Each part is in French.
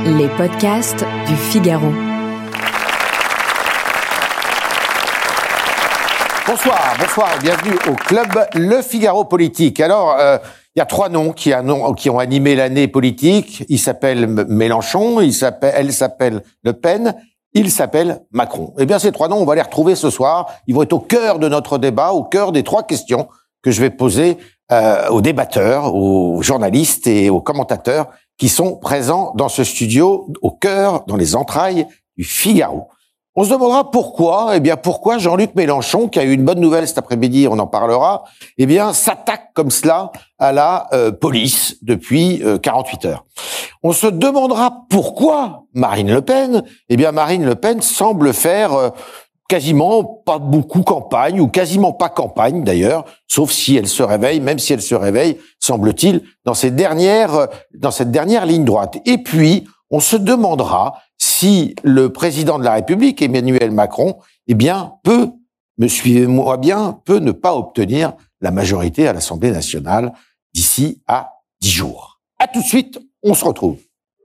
Les podcasts du Figaro. Bonsoir et bienvenue au club Le Figaro Politique. Alors, il y a trois noms qui ont animé l'année politique. Il s'appelle Mélenchon, elle s'appelle Le Pen, il s'appelle Macron. Eh bien, ces trois noms, on va les retrouver ce soir. Ils vont être au cœur de notre débat, au cœur des trois questions que je vais poser aux débatteurs, aux journalistes et aux commentateurs qui sont présents dans ce studio, au cœur, dans les entrailles du Figaro. On se demandera pourquoi. Eh bien, pourquoi Jean-Luc Mélenchon, qui a eu une bonne nouvelle cet après-midi, on en parlera, eh bien, s'attaque comme cela à la police depuis 48 heures. On se demandera pourquoi Marine Le Pen. Eh bien, Marine Le Pen semble faire quasiment pas beaucoup campagne, ou quasiment pas campagne d'ailleurs, sauf si elle se réveille, même si elle se réveille, semble-t-il, dans cette dernière ligne droite. Et puis, on se demandera si le président de la République, Emmanuel Macron, eh bien, peut, me suivez-moi bien, peut ne pas obtenir la majorité à l'Assemblée nationale d'ici à 10 jours. À tout de suite, on se retrouve.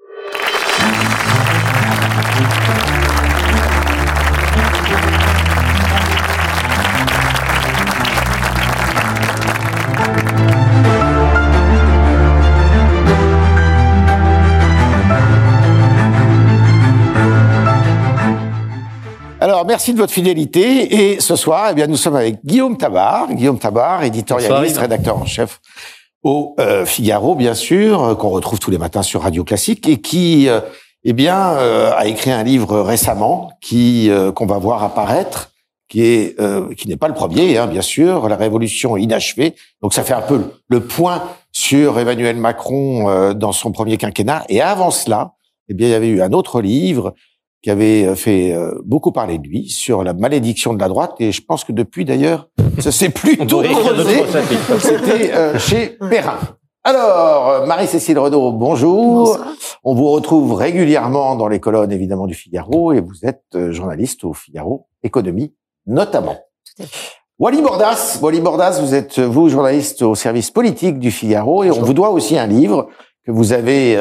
Alors, merci de votre fidélité. Et ce soir, eh bien, nous sommes avec Guillaume Tabar, éditorialiste, rédacteur en chef au Figaro, bien sûr, qu'on retrouve tous les matins sur Radio Classique et qui, a écrit un livre récemment qu'on va voir apparaître, qui n'est pas le premier, bien sûr, La Révolution inachevée. Donc, ça fait un peu le point sur Emmanuel Macron dans son premier quinquennat. Et avant cela, eh bien, il y avait eu un autre livre qui avait fait beaucoup parler de lui, sur la malédiction de la droite, et je pense que depuis, d'ailleurs, ça s'est plutôt creusé. C'était chez Perrin. Alors, Marie-Cécile Renaud, bonjour. Bonsoir. On vous retrouve régulièrement dans les colonnes, évidemment, du Figaro, et vous êtes journaliste au Figaro Économie, notamment. Tout à fait. Wally Bordas, vous êtes, journaliste au service politique du Figaro, et on vous doit aussi un livre que vous avez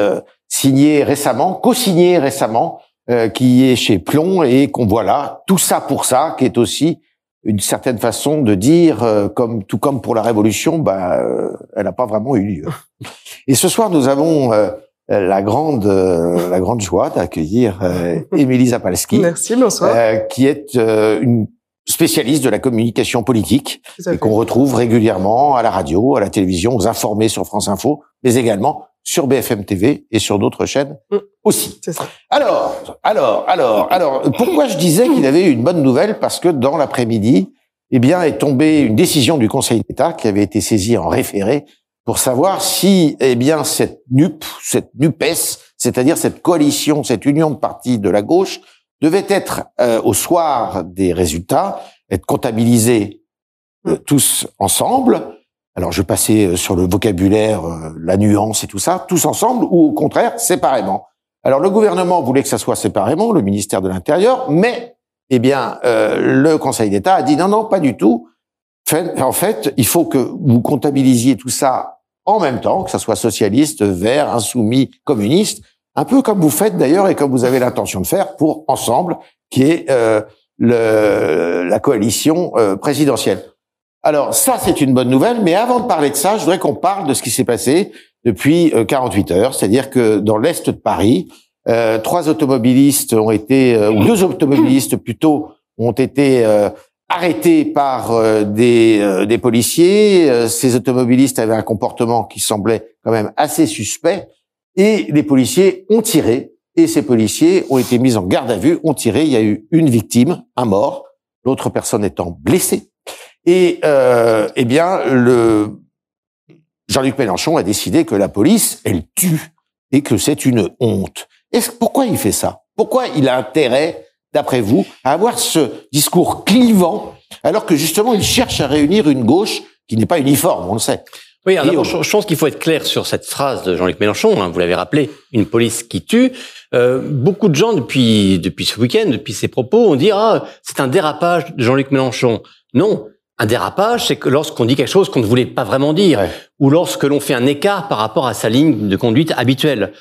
co-signé récemment, qui est chez Plomb et qu'on voit là, tout ça pour ça, qui est aussi une certaine façon de dire, tout comme pour la Révolution, elle n'a pas vraiment eu lieu. Et ce soir, nous avons la grande joie d'accueillir Émilie Zapalski. Merci, bonsoir. Qui est une spécialiste de la communication politique et qu'on retrouve régulièrement à la radio, à la télévision, aux informés sur France Info, mais également sur BFM TV et sur d'autres chaînes aussi. C'est ça. Alors, pourquoi je disais qu'il avait eu une bonne nouvelle? Parce que dans l'après-midi, est tombée une décision du Conseil d'État qui avait été saisie en référé pour savoir si, cette NUPES, c'est-à-dire cette coalition, cette union de partis de la gauche, devait être, au soir des résultats, être comptabilisés tous ensemble. Alors, je passais sur le vocabulaire, la nuance et tout ça, tous ensemble, ou au contraire, séparément. Alors, le gouvernement voulait que ça soit séparément, le ministère de l'Intérieur, mais, le Conseil d'État a dit non, pas du tout. En fait, il faut que vous comptabilisiez tout ça en même temps, que ça soit socialiste, vert, insoumis, communiste, un peu comme vous faites d'ailleurs et comme vous avez l'intention de faire pour Ensemble, qui est la coalition présidentielle. Alors ça, c'est une bonne nouvelle, mais avant de parler de ça, je voudrais qu'on parle de ce qui s'est passé depuis 48 heures, c'est-à-dire que dans l'est de Paris, deux automobilistes plutôt, ont été arrêtés par des policiers. Ces automobilistes avaient un comportement qui semblait quand même assez suspect, et les policiers ont tiré, et ces policiers ont été mis en garde à vue, ont tiré. Il y a eu une victime, un mort, l'autre personne étant blessée. Et Jean-Luc Mélenchon a décidé que la police, elle tue et que c'est une honte. Pourquoi il fait ça? Pourquoi il a intérêt, d'après vous, à avoir ce discours clivant alors que justement il cherche à réunir une gauche qui n'est pas uniforme, on le sait? Oui, alors je pense qu'il faut être clair sur cette phrase de Jean-Luc Mélenchon. Vous l'avez rappelé, une police qui tue. Beaucoup de gens depuis ce week-end, depuis ses propos, ont dit c'est un dérapage de Jean-Luc Mélenchon. Non. Un dérapage, c'est que lorsqu'on dit quelque chose qu'on ne voulait pas vraiment dire, ou lorsque l'on fait un écart par rapport à sa ligne de conduite habituelle.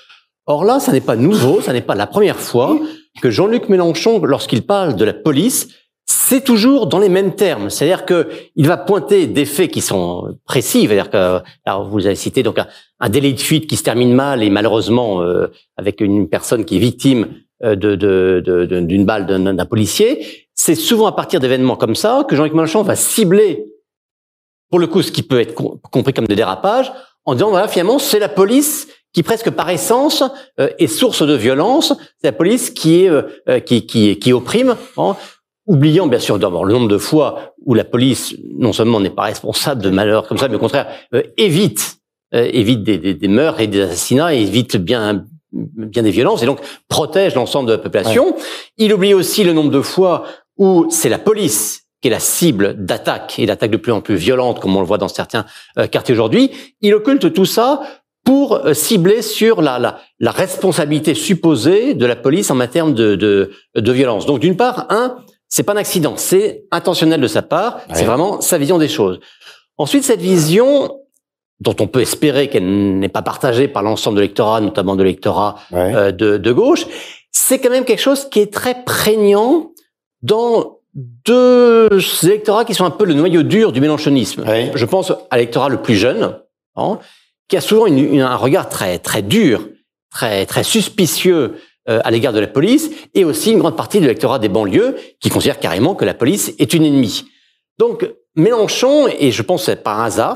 Or là, ça n'est pas nouveau, ça n'est pas la première fois que Jean-Luc Mélenchon, lorsqu'il parle de la police, c'est toujours dans les mêmes termes. C'est-à-dire que il va pointer des faits qui sont précis. C'est-à-dire que, alors vous avez cité donc un délit de fuite qui se termine mal et malheureusement avec une personne qui est victime d'une balle d'un policier. C'est souvent à partir d'événements comme ça que Jean-Luc Mélenchon va cibler, pour le coup, ce qui peut être compris comme des dérapages, en disant voilà, finalement, c'est la police qui presque par essence est source de violence. C'est la police qui opprime. Hein, oubliant bien sûr d'abord le nombre de fois où la police non seulement n'est pas responsable de malheurs comme ça, mais au contraire évite des meurtres et des assassinats, et évite bien des violences, et donc protège l'ensemble de la population. Ouais. Il oublie aussi le nombre de fois où c'est la police qui est la cible d'attaques, et d'attaques de plus en plus violentes, comme on le voit dans certains quartiers aujourd'hui. Il occulte tout ça pour cibler sur la responsabilité supposée de la police en matière de violence. Donc d'une part, c'est pas un accident, c'est intentionnel de sa part, ouais. C'est vraiment sa vision des choses. Ensuite, cette vision, dont on peut espérer qu'elle n'est pas partagée par l'ensemble de l'électorat, notamment de l'électorat ouais. De gauche, c'est quand même quelque chose qui est très prégnant dans deux électorats qui sont un peu le noyau dur du mélenchonisme. Ouais. Je pense à l'électorat le plus jeune, hein, qui a souvent un regard très très dur, très très suspicieux à l'égard de la police, et aussi une grande partie de l'électorat des banlieues qui considère carrément que la police est une ennemie. Donc Mélenchon, et je pense que c'est pas un hasard,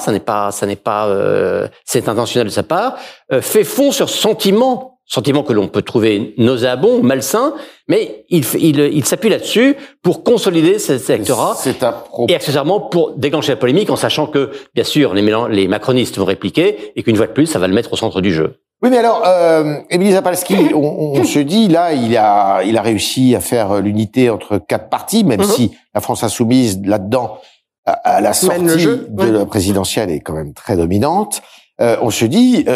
c'est intentionnel de sa part, fait fond sur ce sentiment que l'on peut trouver nauséabond, malsain, mais il s'appuie là-dessus pour consolider cet électorat et accessoirement pour déclencher la polémique, en sachant que bien sûr les macronistes vont répliquer et qu'une fois de plus ça va le mettre au centre du jeu. Oui, mais alors, Émilie Zapalski, on se dit, là, il a réussi à faire l'unité entre quatre partis, même si la France Insoumise, là-dedans, à la sortie de la présidentielle, est quand même très dominante. On se dit,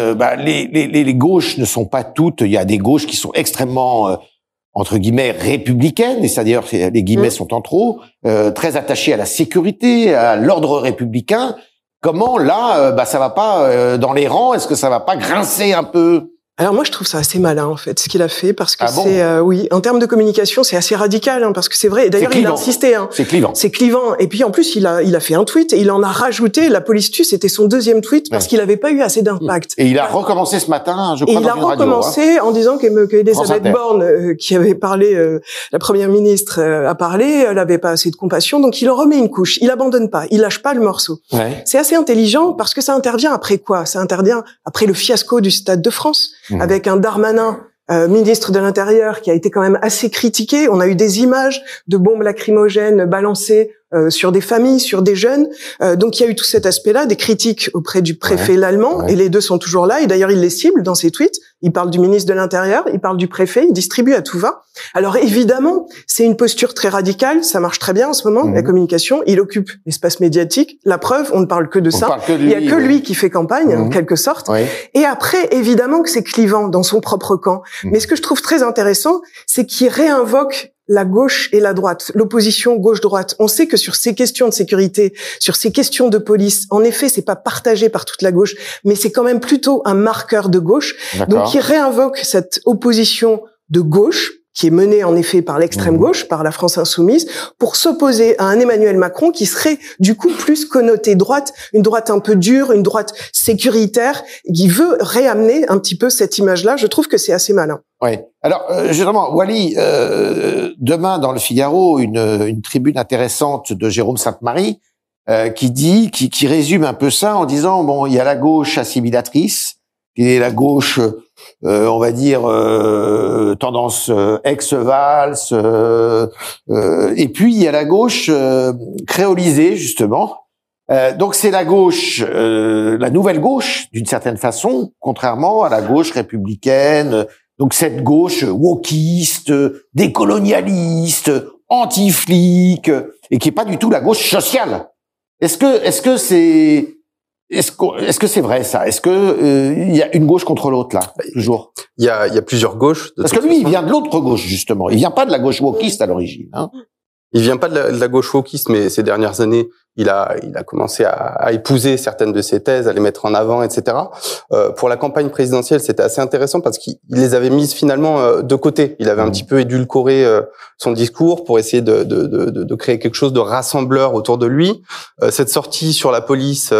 les gauches ne sont pas toutes, il y a des gauches qui sont extrêmement, entre guillemets, républicaines, et c'est-à-dire, les guillemets sont en trop, très attachées à la sécurité, à l'ordre républicain. Comment, là, ça va pas dans les rangs? Est-ce que ça va pas grincer un peu? Alors moi, je trouve ça assez malin, en fait, ce qu'il a fait, parce que oui, en termes de communication, c'est assez radical, parce que c'est vrai. Et d'ailleurs, il a insisté. C'est clivant. C'est clivant. Et puis, en plus, il a fait un tweet et il en a rajouté. La police tue, c'était son deuxième tweet parce qu'il n'avait pas eu assez d'impact. Et il a recommencé ce matin, je crois, dans une radio. Il a recommencé en disant qu'Elisabeth Borne, qui avait parlé, la première ministre a parlé, elle avait pas assez de compassion, donc il en remet une couche. Il abandonne pas, il lâche pas le morceau. Ouais. C'est assez intelligent parce que ça intervient après quoi? Ça intervient après le fiasco du Stade de France. Avec un Darmanin, ministre de l'Intérieur, qui a été quand même assez critiqué. On a eu des images de bombes lacrymogènes balancées sur des familles, sur des jeunes. Donc il y a eu tout cet aspect-là, des critiques auprès du préfet l'allemand, et les deux sont toujours là. Et d'ailleurs, il les cible dans ses tweets. Il parle du ministre de l'Intérieur, il parle du préfet, il distribue à tout va. Alors évidemment, c'est une posture très radicale, ça marche très bien en ce moment, la communication. Il occupe l'espace médiatique. La preuve, on ne parle que de ça. Il y a que lui qui fait campagne, en quelque sorte. Et après, évidemment que c'est clivant dans son propre camp. Mais ce que je trouve très intéressant, c'est qu'il réinvoque la gauche et la droite, l'opposition gauche-droite. On sait que sur ces questions de sécurité, sur ces questions de police, en effet, c'est pas partagé par toute la gauche, mais c'est quand même plutôt un marqueur de gauche. Donc, il réinvoque cette opposition de gauche, qui est menée en effet par l'extrême gauche, par la France Insoumise, pour s'opposer à un Emmanuel Macron qui serait du coup plus connoté droite, une droite un peu dure, une droite sécuritaire, qui veut réamener un petit peu cette image-là. Je trouve que c'est assez malin. Oui. Alors, justement, Wally, demain dans le Figaro, une tribune intéressante de Jérôme Sainte-Marie, qui résume un peu ça en disant, bon, il y a la gauche assimilatrice, qui est la gauche, on va dire, tendance ex-Valls, et puis il y a la gauche créolisée, justement. Donc c'est la gauche, la nouvelle gauche, d'une certaine façon, contrairement à la gauche républicaine. Donc cette gauche wokiste, décolonialiste, anti-flic, et qui est pas du tout la gauche sociale. Est-ce que c'est vrai ça? Est-ce que il y a une gauche contre l'autre là, toujours? Il y a plusieurs gauches. Parce que lui, il vient de l'autre gauche justement. Il vient pas de la gauche wokiste à l'origine. Hein. Il vient pas de la gauche wokiste, mais ces dernières années, il a commencé à épouser certaines de ses thèses, à les mettre en avant, etc. Pour la campagne présidentielle, c'était assez intéressant parce qu'il les avait mises finalement de côté. Il avait un petit peu édulcoré son discours pour essayer de créer quelque chose de rassembleur autour de lui. Cette sortie sur la police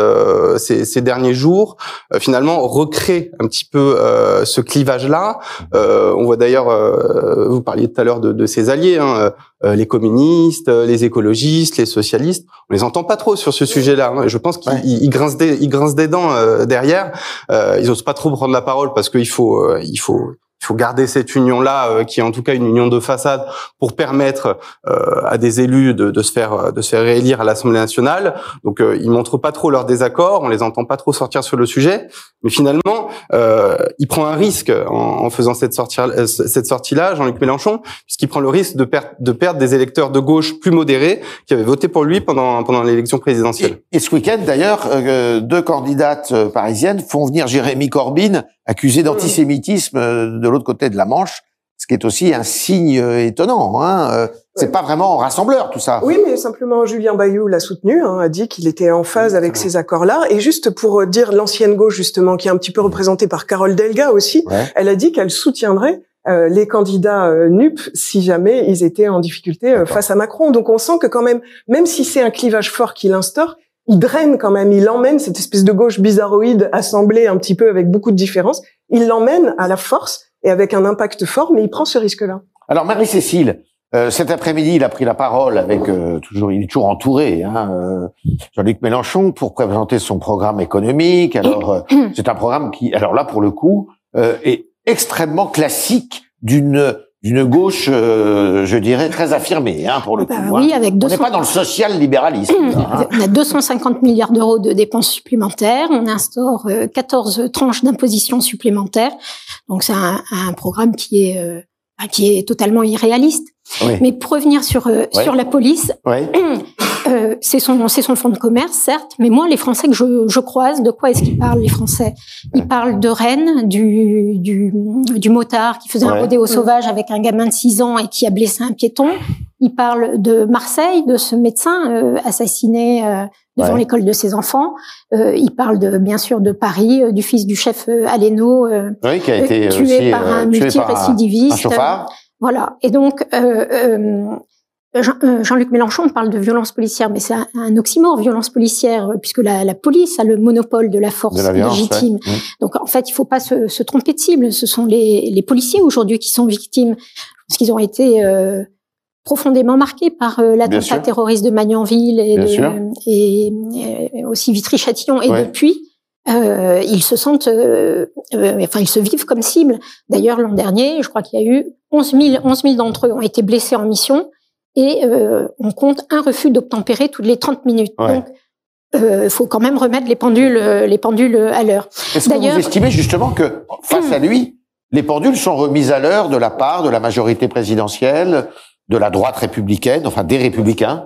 ces derniers jours, finalement, recrée un petit peu ce clivage-là. On voit d'ailleurs, vous parliez tout à l'heure de ses alliés, hein, les communistes, les écologistes, les socialistes. On les entend pas trop sur ce sujet-là. Hein. Je pense qu'ils grincent des dents derrière. Ils osent pas trop prendre la parole parce qu'il faut garder cette union-là, qui est en tout cas une union de façade, pour permettre à des élus de se faire réélire à l'Assemblée nationale. Donc ils montrent pas trop leur désaccord, on les entend pas trop sortir sur le sujet. Mais finalement, il prend un risque en faisant cette sortie-là, Jean-Luc Mélenchon, puisqu'il prend le risque de perdre des électeurs de gauche plus modérés qui avaient voté pour lui pendant l'élection présidentielle. Et ce week-end, d'ailleurs, 2 candidates parisiennes font venir Jérémy Corbyn, accusé d'antisémitisme de l'autre côté de la Manche, ce qui est aussi un signe étonnant. Hein. C'est pas vraiment rassembleur, tout ça. Oui, mais simplement Julien Bayou l'a soutenu, hein, a dit qu'il était en phase avec ces accords-là. Et juste pour dire l'ancienne gauche, justement, qui est un petit peu représentée par Carole Delga aussi, elle a dit qu'elle soutiendrait les candidats NUP si jamais ils étaient en difficulté face à Macron. Donc on sent que quand même si c'est un clivage fort qu'il instaure, il draine quand même, il emmène cette espèce de gauche bizarroïde assemblée un petit peu avec beaucoup de différences, il l'emmène à la force et avec un impact fort, mais il prend ce risque-là. Alors Marie-Cécile, cet après-midi, il a pris la parole avec il est toujours entouré, Jean-Luc Mélenchon, pour présenter son programme économique. Alors c'est un programme qui, alors là pour le coup, est extrêmement classique d'une gauche, je dirais, très affirmée, pour le coup. Oui, avec on n'est pas dans le social-libéralisme. On a 250 milliards d'euros de dépenses supplémentaires. On instaure 14 tranches d'imposition supplémentaires. Donc c'est un programme qui est totalement irréaliste. Oui. Mais pour revenir sur la police, c'est son fonds de commerce, certes, mais moi, les Français que je croise, de quoi est-ce qu'ils parlent, les Français? Ils parlent de Rennes, du motard qui faisait un rodéo sauvage avec un gamin de 6 ans et qui a blessé un piéton. Ils parlent de Marseille, de ce médecin assassiné devant l'école de ses enfants. Ils parlent bien sûr de Paris, du fils du chef Aleno, qui a été tué aussi, par un multirécidiviste. Un chauffard. Voilà. Et donc, Jean-Luc Mélenchon parle de violence policière, mais c'est un oxymore, violence policière, puisque la police a le monopole de la force légitime. Donc, en fait, il faut pas se tromper de cible. Ce sont les policiers aujourd'hui qui sont victimes, parce qu'ils ont été profondément marqués par l'attentat terroriste de Magnanville et aussi Vitry-Châtillon. Et depuis, ils se sentent, ils se vivent comme cible. D'ailleurs, l'an dernier, je crois qu'il y a eu 11 000 d'entre eux ont été blessés en mission et on compte un refus d'obtempérer toutes les 30 minutes. Donc, faut quand même remettre les pendules à l'heure. Est-ce que vous estimez justement que face à lui, les pendules sont remises à l'heure de la part de la majorité présidentielle, de la droite républicaine, enfin des républicains?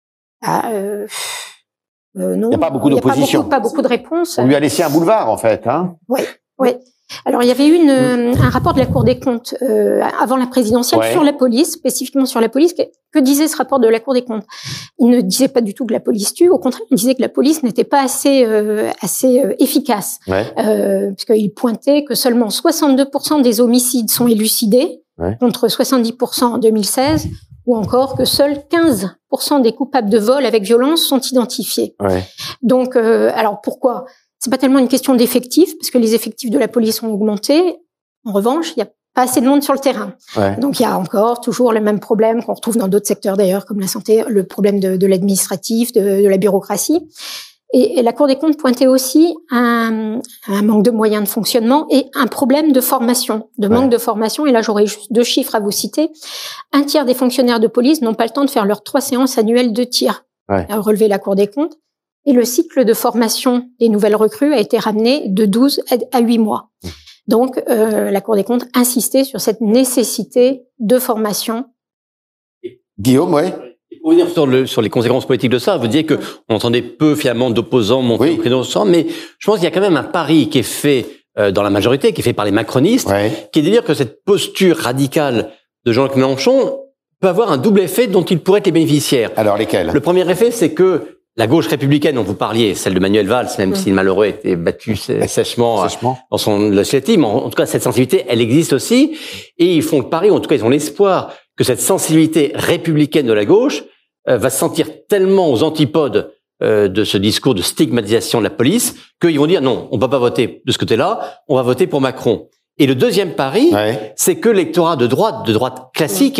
Non. Il n'y a pas beaucoup d'opposition. Pas beaucoup de réponses. On lui a laissé un boulevard, en fait, Oui. Alors, il y avait eu un rapport de la Cour des comptes avant la présidentielle sur la police, spécifiquement sur la police. Que disait ce rapport de la Cour des comptes? Il ne disait pas du tout que la police tue. Au contraire, il disait que la police n'était pas assez efficace. Puisqu'il pointait que seulement 62% des homicides sont élucidés, contre 70% en 2016, ou encore que seuls 15% des coupables de vol avec violence sont identifiés. Donc, alors pourquoi? C'est pas tellement une question d'effectifs, parce que les effectifs de la police ont augmenté. En revanche, il y a pas assez de monde sur le terrain. Donc, il y a encore toujours le même problème qu'on retrouve dans d'autres secteurs d'ailleurs, comme la santé, le problème de l'administratif, de la bureaucratie. Et la Cour des comptes pointait aussi un manque de moyens de fonctionnement et un problème de formation, manque de formation. Et là, j'aurais juste 2 chiffres à vous citer. 1/3 des fonctionnaires de police n'ont pas le temps de faire leurs 3 séances annuelles de tir, a relevé la Cour des comptes. Et le cycle de formation des nouvelles recrues a été ramené de 12 à 8 mois. Donc, la Cour des comptes insistait sur cette nécessité de formation. Guillaume, Pour revenir sur les conséquences politiques de ça, vous disiez que on entendait peu finalement d'opposants monter au créneau sans, mais je pense qu'il y a quand même un pari qui est fait dans la majorité, qui est fait par les macronistes, qui est de dire que cette posture radicale de Jean-Luc Mélenchon peut avoir un double effet dont il pourrait être les bénéficiaires. Alors lesquels? Le premier effet, c'est que la gauche républicaine dont vous parliez, celle de Manuel Valls, même si le malheureux a été battu sèchement dans son législative, mais en tout cas, cette sensibilité, elle existe aussi. Et ils font le pari, ou en tout cas, ils ont l'espoir que cette sensibilité républicaine de la gauche va se sentir tellement aux antipodes de ce discours de stigmatisation de la police qu'ils vont dire non, on ne peut pas voter de ce côté-là, on va voter pour Macron. Et le deuxième pari, c'est que l'électorat de droite classique,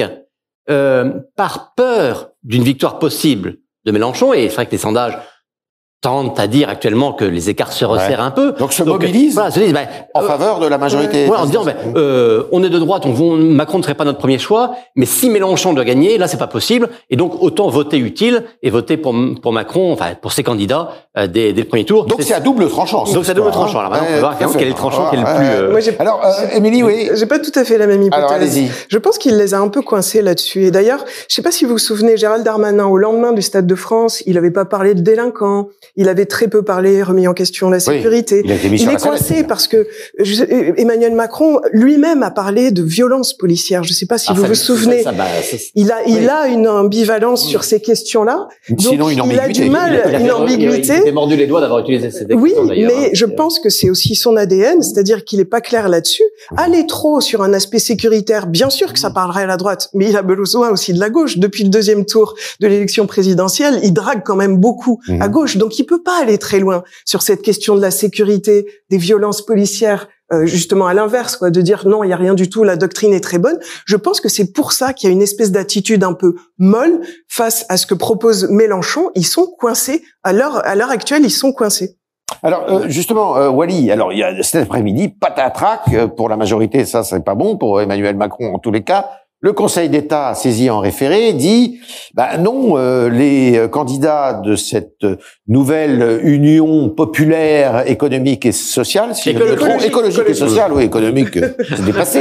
par peur d'une victoire possible de Mélenchon, et c'est vrai que les sondages tendent à dire actuellement que les écarts se resserrent un peu. Donc se mobilisent voilà, se disent, en faveur de la majorité. En se disant, on est de droite, Macron ne serait pas notre premier choix, mais si Mélenchon doit gagner, là c'est pas possible, et donc autant voter utile et voter pour Macron, enfin pour ses candidats dès le premier tour. Donc c'est à double tranchant. Donc c'est à double tranchant. Alors maintenant on peut voir quel est le tranchant qui est le plus. Alors Émilie, oui. J'ai pas tout à fait la même hypothèse. Alors allez-y. Je pense qu'il les a un peu coincés là-dessus. Et d'ailleurs, je sais pas si vous vous souvenez, Gérald Darmanin, au lendemain du Stade de France, il avait pas parlé de délinquants, il avait très peu remis en question la sécurité. Oui, il est coincé parce que Emmanuel Macron lui-même a parlé de violence policière. Je ne sais pas si vous vous souvenez. Il a une ambivalence sur ces questions-là. Sinon, il a du mal, une ambiguïté. Il s'est mordu les doigts d'avoir utilisé cette expression. Oui, mais je pense que c'est aussi son ADN, c'est-à-dire qu'il est pas clair là-dessus. Aller trop sur un aspect sécuritaire, bien sûr que ça parlerait à la droite, mais il a besoin aussi de la gauche. Depuis le deuxième tour de l'élection présidentielle, il drague quand même beaucoup à gauche, donc il peut pas aller très loin sur cette question de la sécurité, des violences policières, justement à l'inverse, quoi, de dire non, il y a rien du tout, la doctrine est très bonne. Je pense que c'est pour ça qu'il y a une espèce d'attitude un peu molle face à ce que propose Mélenchon. Ils sont coincés à l'heure actuelle, ils sont coincés. Alors justement, Wally, alors il y a cet après-midi patatrac pour la majorité, ça c'est pas bon pour Emmanuel Macron en tous les cas. Le Conseil d'État, saisi en référé, dit non, les candidats de cette nouvelle union populaire économique et sociale, si écologique et sociale, oui, économique, c'est dépassé.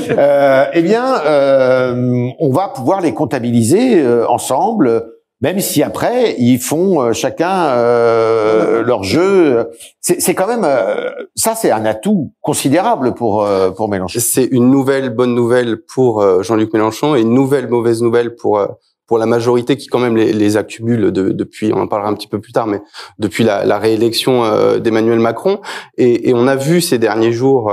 On va pouvoir les comptabiliser ensemble. Même si après ils font chacun leur jeu, c'est quand même ça, c'est un atout considérable pour Mélenchon. C'est une nouvelle bonne nouvelle pour Jean-Luc Mélenchon et une nouvelle mauvaise nouvelle pour la majorité qui quand même les accumule depuis, on en parlera un petit peu plus tard, mais depuis la réélection d'Emmanuel Macron. Et on a vu ces derniers jours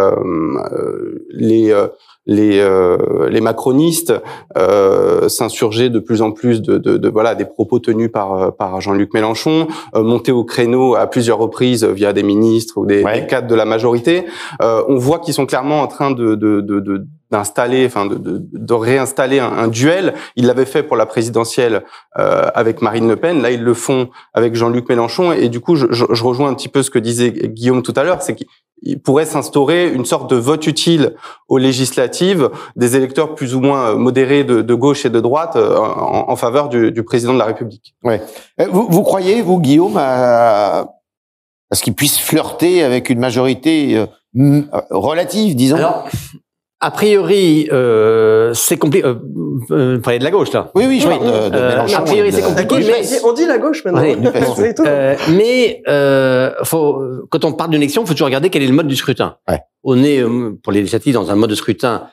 les macronistes s'insurger de plus en plus de voilà des propos tenus par Jean-Luc Mélenchon, monter au créneau à plusieurs reprises via des ministres ou des cadres de la majorité. On voit qu'ils sont clairement en train d'installer, enfin de réinstaller un duel. Ils l'avaient fait pour la présidentielle avec Marine Le Pen. Là, ils le font avec Jean-Luc Mélenchon. Et du coup, je rejoins un petit peu ce que disait Guillaume tout à l'heure, c'est qu'il pourrait s'instaurer une sorte de vote utile aux législatives des électeurs plus ou moins modérés de gauche et de droite en faveur du président de la République. Ouais. Vous croyez, vous, Guillaume, à ce qu'il puisse flirter avec une majorité relative, disons? Alors, a priori, c'est compliqué. Vous parlez de la gauche, là. Oui, je parle de Mélenchon. A priori, c'est compliqué, mais on dit la gauche maintenant. Oui, quand on parle d'une élection, il faut toujours regarder quel est le mode du scrutin. Ouais. On est, pour les législatives, dans un mode de scrutin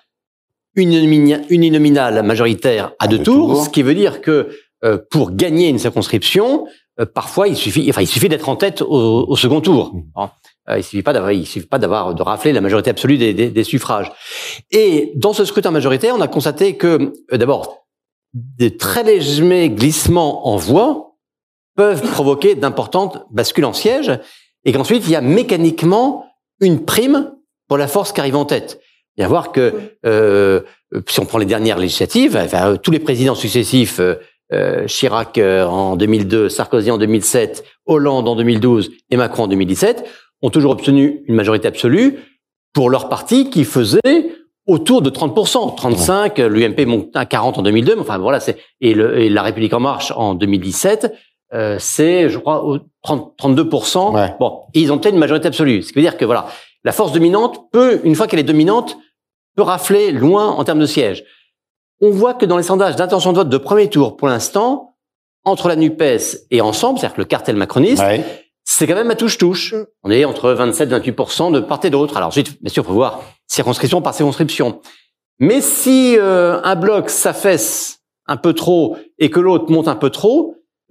uninominal majoritaire à deux tours, ce qui veut dire que pour gagner une circonscription, parfois il suffit d'être en tête au second tour. Il suffit pas de rafler la majorité absolue des suffrages. Et dans ce scrutin majoritaire, on a constaté que d'abord des très légers glissements en voix peuvent provoquer d'importantes bascules en siège, et qu'ensuite il y a mécaniquement une prime pour la force qui arrive en tête. Il y a à voir que si on prend les dernières législatives, tous les présidents successifs, Chirac en 2002, Sarkozy en 2007, Hollande en 2012 et Macron en 2017, ont toujours obtenu une majorité absolue pour leur parti qui faisait autour de 30%. 35, l'UMP monte à 40 en 2002, mais enfin voilà, et la République en marche en 2017, c'est, je crois, 32%. Ouais. Bon, et ils ont peut-être une majorité absolue. Ce qui veut dire que voilà, la force dominante peut, une fois qu'elle est dominante, peut rafler loin en termes de sièges. On voit que dans les sondages d'intention de vote de premier tour, pour l'instant, entre la NUPES et Ensemble, c'est-à-dire que le cartel macroniste, c'est quand même à touche-touche. On est entre 27-28% de part et d'autre. Alors ensuite, bien sûr, il faut voir circonscription par circonscription. Mais si un bloc s'affaisse un peu trop et que l'autre monte un peu trop,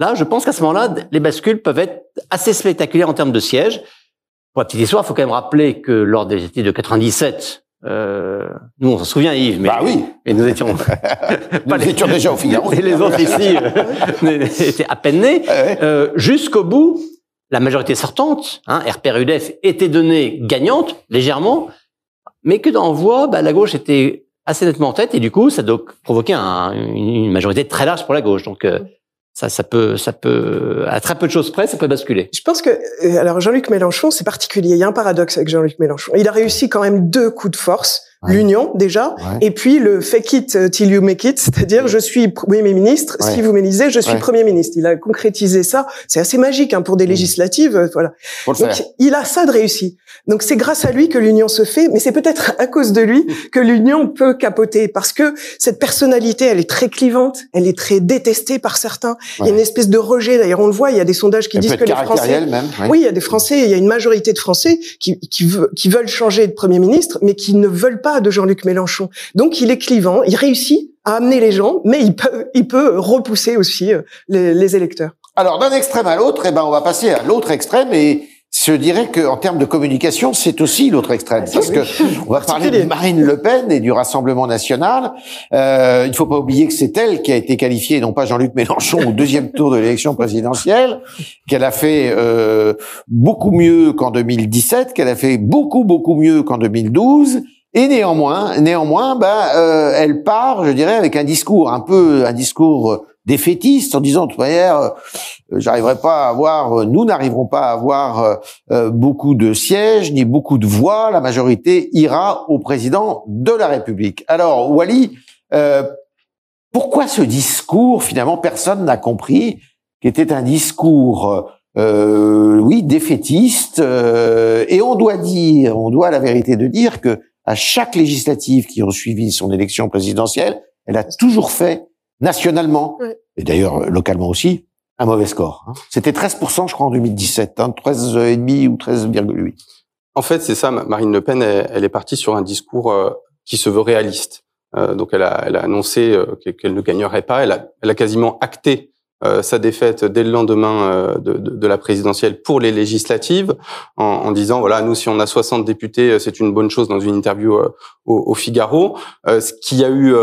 là, je pense qu'à ce moment-là, les bascules peuvent être assez spectaculaires en termes de sièges. Pour la petite histoire, il faut quand même rappeler que lors des étés de 97, nous on s'en souvient, Yves, mais oui. Et nous étions étions déjà au Figaro. Et les autres ici étaient à peine nés. Jusqu'au bout, la majorité sortante, RPR-UDF, était donnée gagnante légèrement, mais que dans voix, la gauche était assez nettement en tête, et du coup, ça doit provoquer une majorité très large pour la gauche. Donc ça peut, à très peu de choses près, ça peut basculer. Je pense que, alors Jean-Luc Mélenchon, c'est particulier. Il y a un paradoxe avec Jean-Luc Mélenchon. Il a réussi quand même 2 coups de force. L'union, déjà, et puis le fake it till you make it, c'est-à-dire je suis Premier ministre, si vous m'élisez, je suis Premier ministre. Il a concrétisé ça. C'est assez magique pour des législatives, voilà. Donc il a ça de réussi. Donc c'est grâce à lui que l'union se fait, mais c'est peut-être à cause de lui que l'union peut capoter, parce que cette personnalité, elle est très clivante, elle est très détestée par certains. Il y a une espèce de rejet. D'ailleurs, on le voit, il y a des sondages qui disent que les Français, même, oui, il y a des Français, il y a une majorité de Français qui veulent changer de Premier ministre, mais qui ne veulent pas de Jean-Luc Mélenchon. Donc il est clivant, il réussit à amener les gens, mais il peut repousser aussi les électeurs. Alors d'un extrême à l'autre, on va passer à l'autre extrême, et je dirais que en termes de communication, c'est aussi l'autre extrême, parce que on va parler de Marine Le Pen et du Rassemblement national. Il faut pas oublier que c'est elle qui a été qualifiée, non pas Jean-Luc Mélenchon, au 2e tour de l'élection présidentielle, qu'elle a fait beaucoup mieux qu'en 2017, qu'elle a fait beaucoup mieux qu'en 2012. Et néanmoins, elle part, je dirais, avec un discours défaitiste, en disant, de toute manière, nous n'arriverons pas à avoir beaucoup de sièges ni beaucoup de voix. La majorité ira au président de la République. Alors, Wally, pourquoi ce discours, finalement, personne n'a compris, qui était un discours défaitiste, et on doit à la vérité de dire que à chaque législative qui ont suivi son élection présidentielle, elle a toujours fait nationalement, et d'ailleurs localement aussi, un mauvais score. C'était 13%, je crois, en 2017, 13,5 ou 13,8. En fait, c'est ça, Marine Le Pen, elle est partie sur un discours qui se veut réaliste. Donc elle a annoncé qu'elle ne gagnerait pas, elle a quasiment acté sa défaite dès le lendemain de la présidentielle pour les législatives, en disant voilà, nous si on a 60 députés, c'est une bonne chose, dans une interview au Figaro, ce qui a eu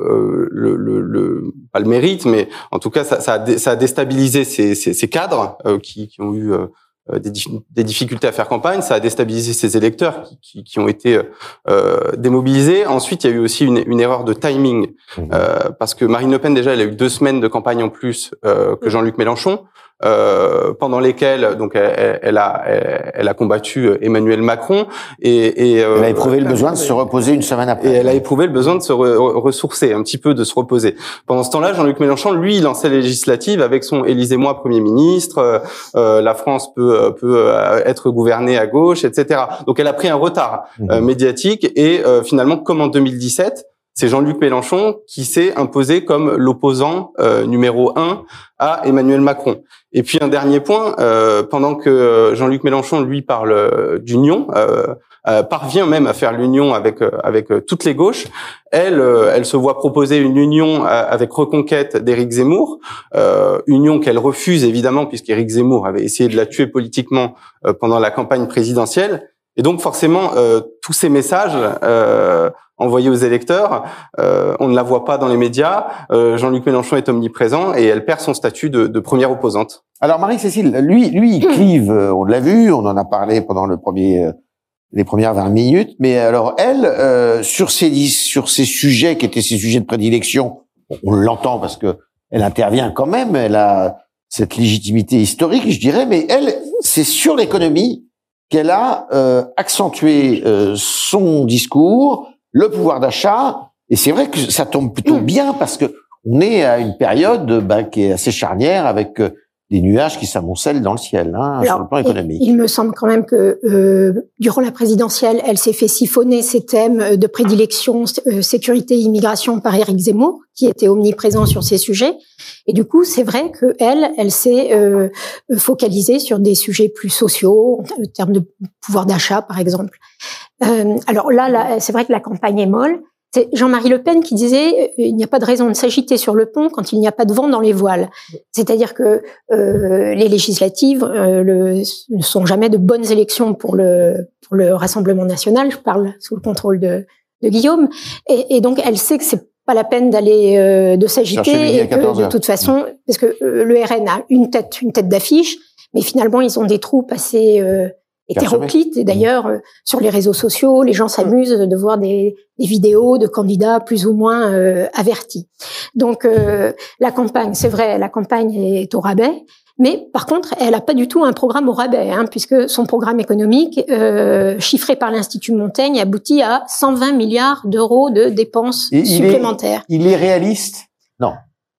pas le mérite, mais en tout cas ça a déstabilisé ces cadres qui ont eu des difficultés à faire campagne, ça a déstabilisé ses électeurs qui ont été démobilisés. Ensuite, il y a eu aussi une erreur de timing, parce que Marine Le Pen, déjà, elle a eu 2 semaines de campagne en plus que Jean-Luc Mélenchon, pendant lesquelles donc elle a combattu Emmanuel Macron, et elle a éprouvé le besoin de se reposer une semaine après. Et elle a éprouvé le besoin de se ressourcer un petit peu, de se reposer. Pendant ce temps-là, Jean-Luc Mélenchon, lui, il lançait les législatives avec son Élisez-moi Premier ministre, la France peut être gouvernée à gauche, etc. Donc elle a pris un retard médiatique, et finalement, comme en 2017, c'est Jean-Luc Mélenchon qui s'est imposé comme l'opposant numéro 1 à Emmanuel Macron. Et puis un dernier point, pendant que Jean-Luc Mélenchon, lui, parle d'union, parvient même à faire l'union avec toutes les gauches, elle se voit proposer une union avec Reconquête d'Éric Zemmour, union qu'elle refuse évidemment, puisqu'Éric Zemmour avait essayé de la tuer politiquement pendant la campagne présidentielle. Et donc forcément, tous ces messages envoyés aux électeurs, on ne la voit pas dans les médias. Jean-Luc Mélenchon est omniprésent et elle perd son statut de première opposante. Alors Marie-Cécile, lui, il clive, on l'a vu, on en a parlé pendant les premières 20 minutes, mais alors elle, sur ces sujets qui étaient ses sujets de prédilection, on l'entend parce que elle intervient quand même, elle a cette légitimité historique, je dirais, mais elle, c'est sur l'économie qu'elle a accentué son discours, le pouvoir d'achat, et c'est vrai que ça tombe plutôt bien parce que on est à une période qui est assez charnière avec des nuages qui s'amoncellent dans le ciel, sur le plan économique. Il me semble quand même que durant la présidentielle, elle s'est fait siphonner ses thèmes de prédilection, sécurité, immigration par Éric Zemmour, qui était omniprésent sur ces sujets. Et du coup, c'est vrai que elle s'est focalisée sur des sujets plus sociaux, en termes de pouvoir d'achat, par exemple. Alors là, c'est vrai que la campagne est molle. C'est Jean-Marie Le Pen qui disait il n'y a pas de raison de s'agiter sur le pont quand il n'y a pas de vent dans les voiles. C'est-à-dire que les législatives ne sont jamais de bonnes élections pour le Rassemblement national. Je parle sous le contrôle de Guillaume, et donc elle sait que c'est pas la peine d'aller de s'agiter et que de toute façon, parce que le RN a une tête d'affiche, mais finalement ils ont des troupes assez hétéroclites. Et d'ailleurs, sur les réseaux sociaux, les gens s'amusent de voir des vidéos de candidats plus ou moins avertis. Donc, la campagne, c'est vrai, la campagne est au rabais. Mais par contre, elle n'a pas du tout un programme au rabais, puisque son programme économique, chiffré par l'Institut Montaigne, aboutit à 120 milliards d'euros de dépenses supplémentaires. Il est réaliste? Non.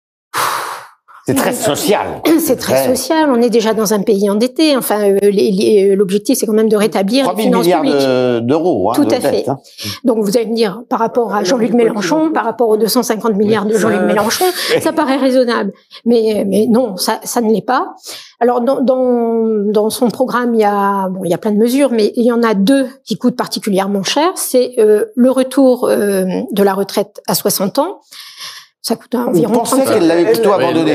C'est très social. C'est très social. On est déjà dans un pays endetté. Enfin, l'objectif, c'est quand même de rétablir les finances publiques. 3 milliards d'euros. Tout à fait. Donc, vous allez me dire, par rapport à Jean-Luc Mélenchon, par rapport aux 250 milliards de Jean-Luc Mélenchon, ça paraît raisonnable. Mais non, ça ne l'est pas. Alors, dans son programme, il y a plein de mesures, mais il y en a deux qui coûtent particulièrement cher. C'est le retour de la retraite à 60 ans. Ça coûte environ... Vous pensez qu'elle l'avait plutôt abandonné?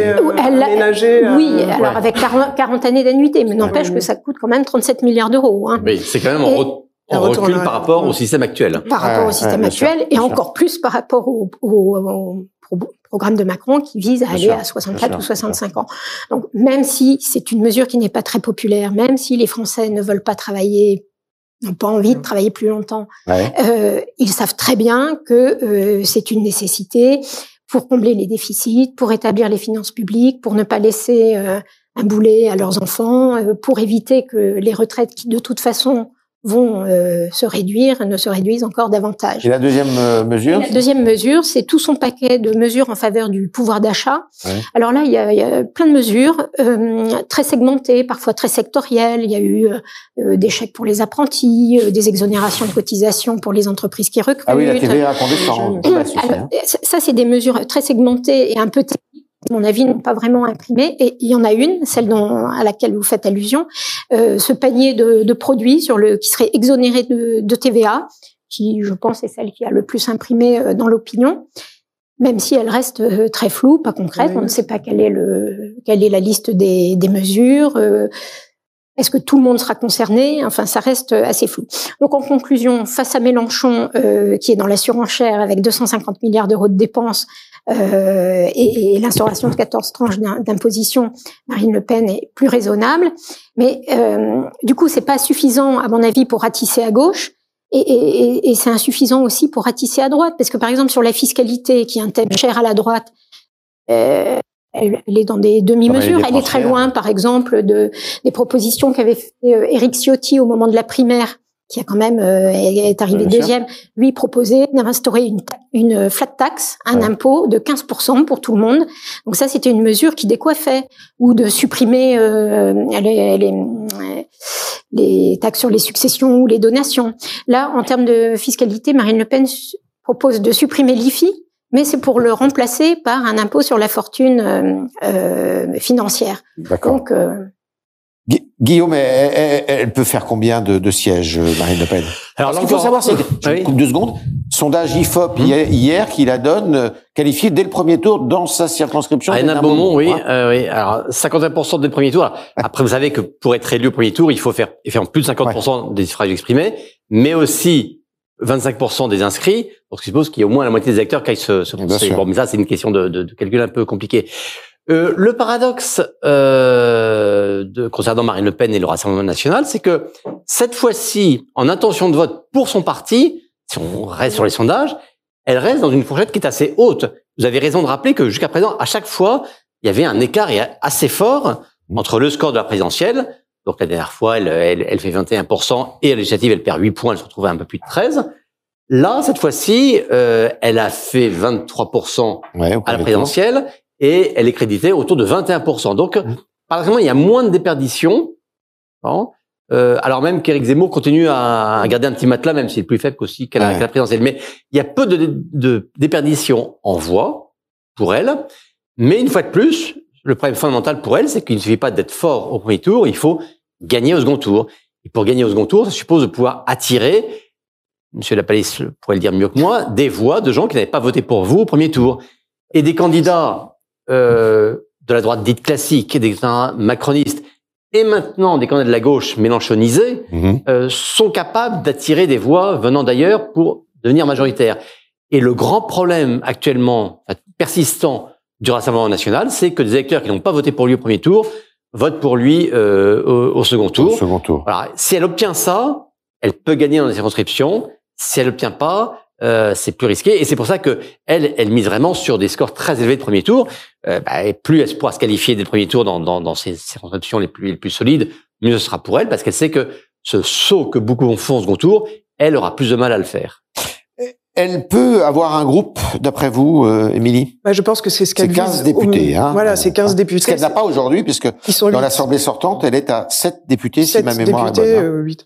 Oui, alors avec 40 années d'annuité, mais n'empêche que ça coûte quand même 37 milliards d'euros. Oui, c'est quand même en recul par rapport au système actuel. Par rapport au système actuel, et encore plus par rapport au programme de Macron qui vise à aller à 64 ou 65 ans. Donc, même si c'est une mesure qui n'est pas très populaire, même si les Français ne veulent pas travailler, n'ont pas envie de travailler plus longtemps. Ils savent très bien que c'est une nécessité pour combler les déficits, pour établir les finances publiques, pour ne pas laisser un boulet à leurs enfants, pour éviter que les retraites qui, de toute façon, vont se réduire, ne se réduisent encore davantage. Et la deuxième mesure? La deuxième mesure, c'est tout son paquet de mesures en faveur du pouvoir d'achat. Alors là, il y a plein de mesures très segmentées, parfois très sectorielles. Il y a eu des chèques pour les apprentis, des exonérations de cotisations pour les entreprises qui recrutent. Ah oui, la TVA condescend. Ça, c'est des mesures très segmentées et un peu techniques, à mon avis, n'ont pas vraiment imprimé. Et il y en a une, celle à laquelle vous faites allusion, ce panier de produits qui serait exonéré de TVA, qui, je pense, est celle qui a le plus imprimé dans l'opinion, même si elle reste très floue, pas concrète. On ne sait pas quelle est la liste des mesures. Est-ce que tout le monde sera concerné? Enfin, ça reste assez flou. Donc, en conclusion, face à Mélenchon, qui est dans la surenchère avec 250 milliards d'euros de dépenses, et l'instauration de 14 tranches d'imposition, Marine Le Pen est plus raisonnable. Mais du coup, c'est pas suffisant, à mon avis, pour ratisser à gauche. Et c'est insuffisant aussi pour ratisser à droite. Parce que, par exemple, sur la fiscalité, qui est un thème cher à la droite, elle est dans des demi-mesures. Elle est très loin, par exemple, des propositions qu'avait fait Éric Ciotti au moment de la primaire, qui a quand même est arrivé deuxième. Lui proposait d'instaurer une flat tax, un impôt de 15% pour tout le monde. Donc ça, c'était une mesure qui décoiffait, ou de supprimer les taxes sur les successions ou les donations. Là, en termes de fiscalité, Marine Le Pen propose de supprimer l'IFI, mais c'est pour le remplacer par un impôt sur la fortune financière. D'accord. Donc, Guillaume, elle peut faire combien de sièges, Marine Le Pen? Alors, ce qu'il faut savoir, c'est que, je coupe 2 secondes, sondage IFOP hier qui la donne qualifiée dès le premier tour dans sa circonscription. Hénin Beaumont, oui. Alors, 51% dès le premier tour. Après, vous savez que pour être élu au premier tour, il faut faire plus de 50% des suffrages exprimés, mais aussi 25% des inscrits. Donc, je suppose qu'il y a au moins la moitié des acteurs qui aillent se prononcer. Bon, mais ça, c'est une question de calcul un peu compliquée. Le paradoxe concernant Marine Le Pen et le Rassemblement national, c'est que cette fois-ci, en intention de vote pour son parti, si on reste sur les sondages, elle reste dans une fourchette qui est assez haute. Vous avez raison de rappeler que jusqu'à présent, à chaque fois, il y avait un écart assez fort entre le score de la présidentielle. Donc la dernière fois, elle fait 21% et à la législative, elle perd 8 points, elle se retrouve à un peu plus de 13. Là, cette fois-ci, elle a fait 23% à la présidentielle. Et elle est créditée autour de 21%. Donc, paradoxalement, il y a moins de déperdition. Alors même qu'Éric Zemmour continue à garder un petit matelas, même s'il est plus faible qu'aussi qu'à la présidentielle. Mais il y a peu de déperdition en voix pour elle. Mais une fois de plus, le problème fondamental pour elle, c'est qu'il ne suffit pas d'être fort au premier tour, il faut gagner au second tour. Et pour gagner au second tour, ça suppose de pouvoir attirer Monsieur Lapalisse pourrait le dire mieux que moi, des voix de gens qui n'avaient pas voté pour vous au premier tour. Et des candidats de la droite dite classique, des candidats macronistes, et maintenant des candidats de la gauche mélenchonisés, sont capables d'attirer des voix venant d'ailleurs pour devenir majoritaires. Et le grand problème actuellement, persistant du Rassemblement national, c'est que des électeurs qui n'ont pas voté pour lui au premier tour votent pour lui au second tour. Voilà. Si elle obtient ça, elle peut gagner dans les circonscriptions. Si elle l'obtient pas, c'est plus risqué. Et c'est pour ça que elle mise vraiment sur des scores très élevés de premier tour. Et plus elle pourra se qualifier dès le premier tour dans ces circonscriptions les plus solides, mieux ce sera pour elle, parce qu'elle sait que ce saut que beaucoup font au second tour, elle aura plus de mal à le faire. Elle peut avoir un groupe, d'après vous, Émilie? Je pense que c'est ce qu'elle vise. C'est 15 députés. Voilà, c'est 15 députés. Ce qu'elle n'a pas aujourd'hui, puisque dans l'Assemblée sortante, elle est à 7 députés, si ma mémoire est bonne. 8.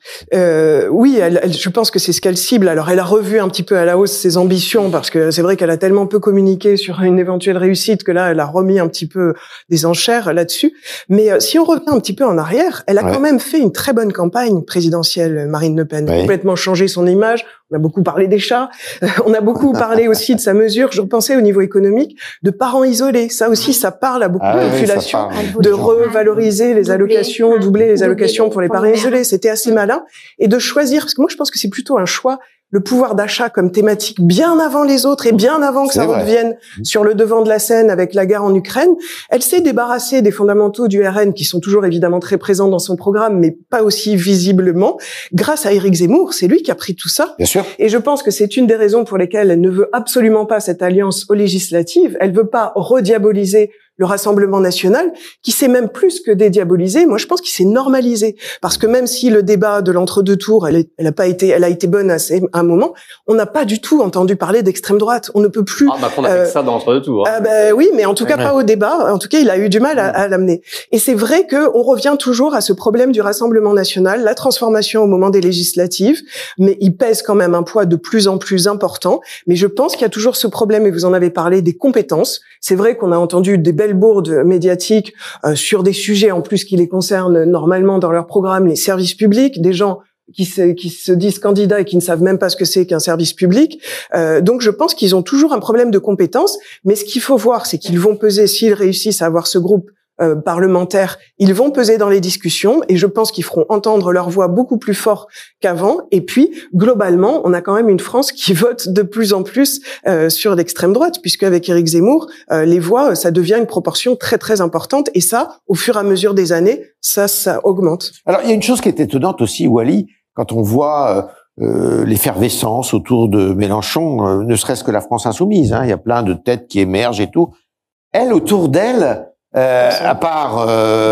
Oui, je pense que c'est ce qu'elle cible. Alors, elle a revu un petit peu à la hausse ses ambitions, parce que c'est vrai qu'elle a tellement peu communiqué sur une éventuelle réussite que là, elle a remis un petit peu des enchères là-dessus. Mais si on revient un petit peu en arrière, elle a quand même fait une très bonne campagne présidentielle, Marine Le Pen. Complètement changé son image. On a beaucoup parlé des chats. On a beaucoup parlé aussi de sa mesure. Je repensais au niveau économique de parents isolés. Ça aussi, ça parle à beaucoup de populations de revaloriser les allocations, doubler les allocations pour les parents isolés. C'était assez malin. Et de choisir, parce que moi, je pense que c'est plutôt un choix, le pouvoir d'achat comme thématique bien avant les autres et bien avant que ça redevienne sur le devant de la scène avec la guerre en Ukraine. Elle s'est débarrassée des fondamentaux du RN qui sont toujours évidemment très présents dans son programme, mais pas aussi visiblement. Grâce à Éric Zemmour, c'est lui qui a pris tout ça. Bien sûr. Et je pense que c'est une des raisons pour lesquelles elle ne veut absolument pas cette alliance aux législatives. Elle veut pas rediaboliser le Rassemblement national, qui s'est même plus que dédiabolisé. Moi, je pense qu'il s'est normalisé. Parce que même si le débat de l'entre-deux tours, elle a été bonne à un moment, on n'a pas du tout entendu parler d'extrême droite. On ne peut plus. Macron a fait ça dans l'entre-deux tours. Oui, mais en tout cas, pas au débat. En tout cas, il a eu du mal à l'amener. Et c'est vrai que on revient toujours à ce problème du Rassemblement national, la transformation au moment des législatives, mais il pèse quand même un poids de plus en plus important. Mais je pense qu'il y a toujours ce problème, et vous en avez parlé, des compétences. C'est vrai qu'on a entendu des belles bourdes médiatiques sur des sujets en plus qui les concernent normalement dans leur programme, les services publics, des gens qui se disent candidats et qui ne savent même pas ce que c'est qu'un service public. Donc je pense qu'ils ont toujours un problème de compétences, mais ce qu'il faut voir, c'est qu'ils vont peser, s'ils réussissent à avoir ce groupe parlementaires, ils vont peser dans les discussions et je pense qu'ils feront entendre leur voix beaucoup plus fort qu'avant. Et puis, globalement, on a quand même une France qui vote de plus en plus sur l'extrême droite, puisque avec Éric Zemmour, les voix, ça devient une proportion très très importante et ça, au fur et à mesure des années, ça augmente. Alors, il y a une chose qui est étonnante aussi, Wally, quand on voit l'effervescence autour de Mélenchon, ne serait-ce que la France insoumise, il y a plein de têtes qui émergent et tout. Elle, autour d'elle, à part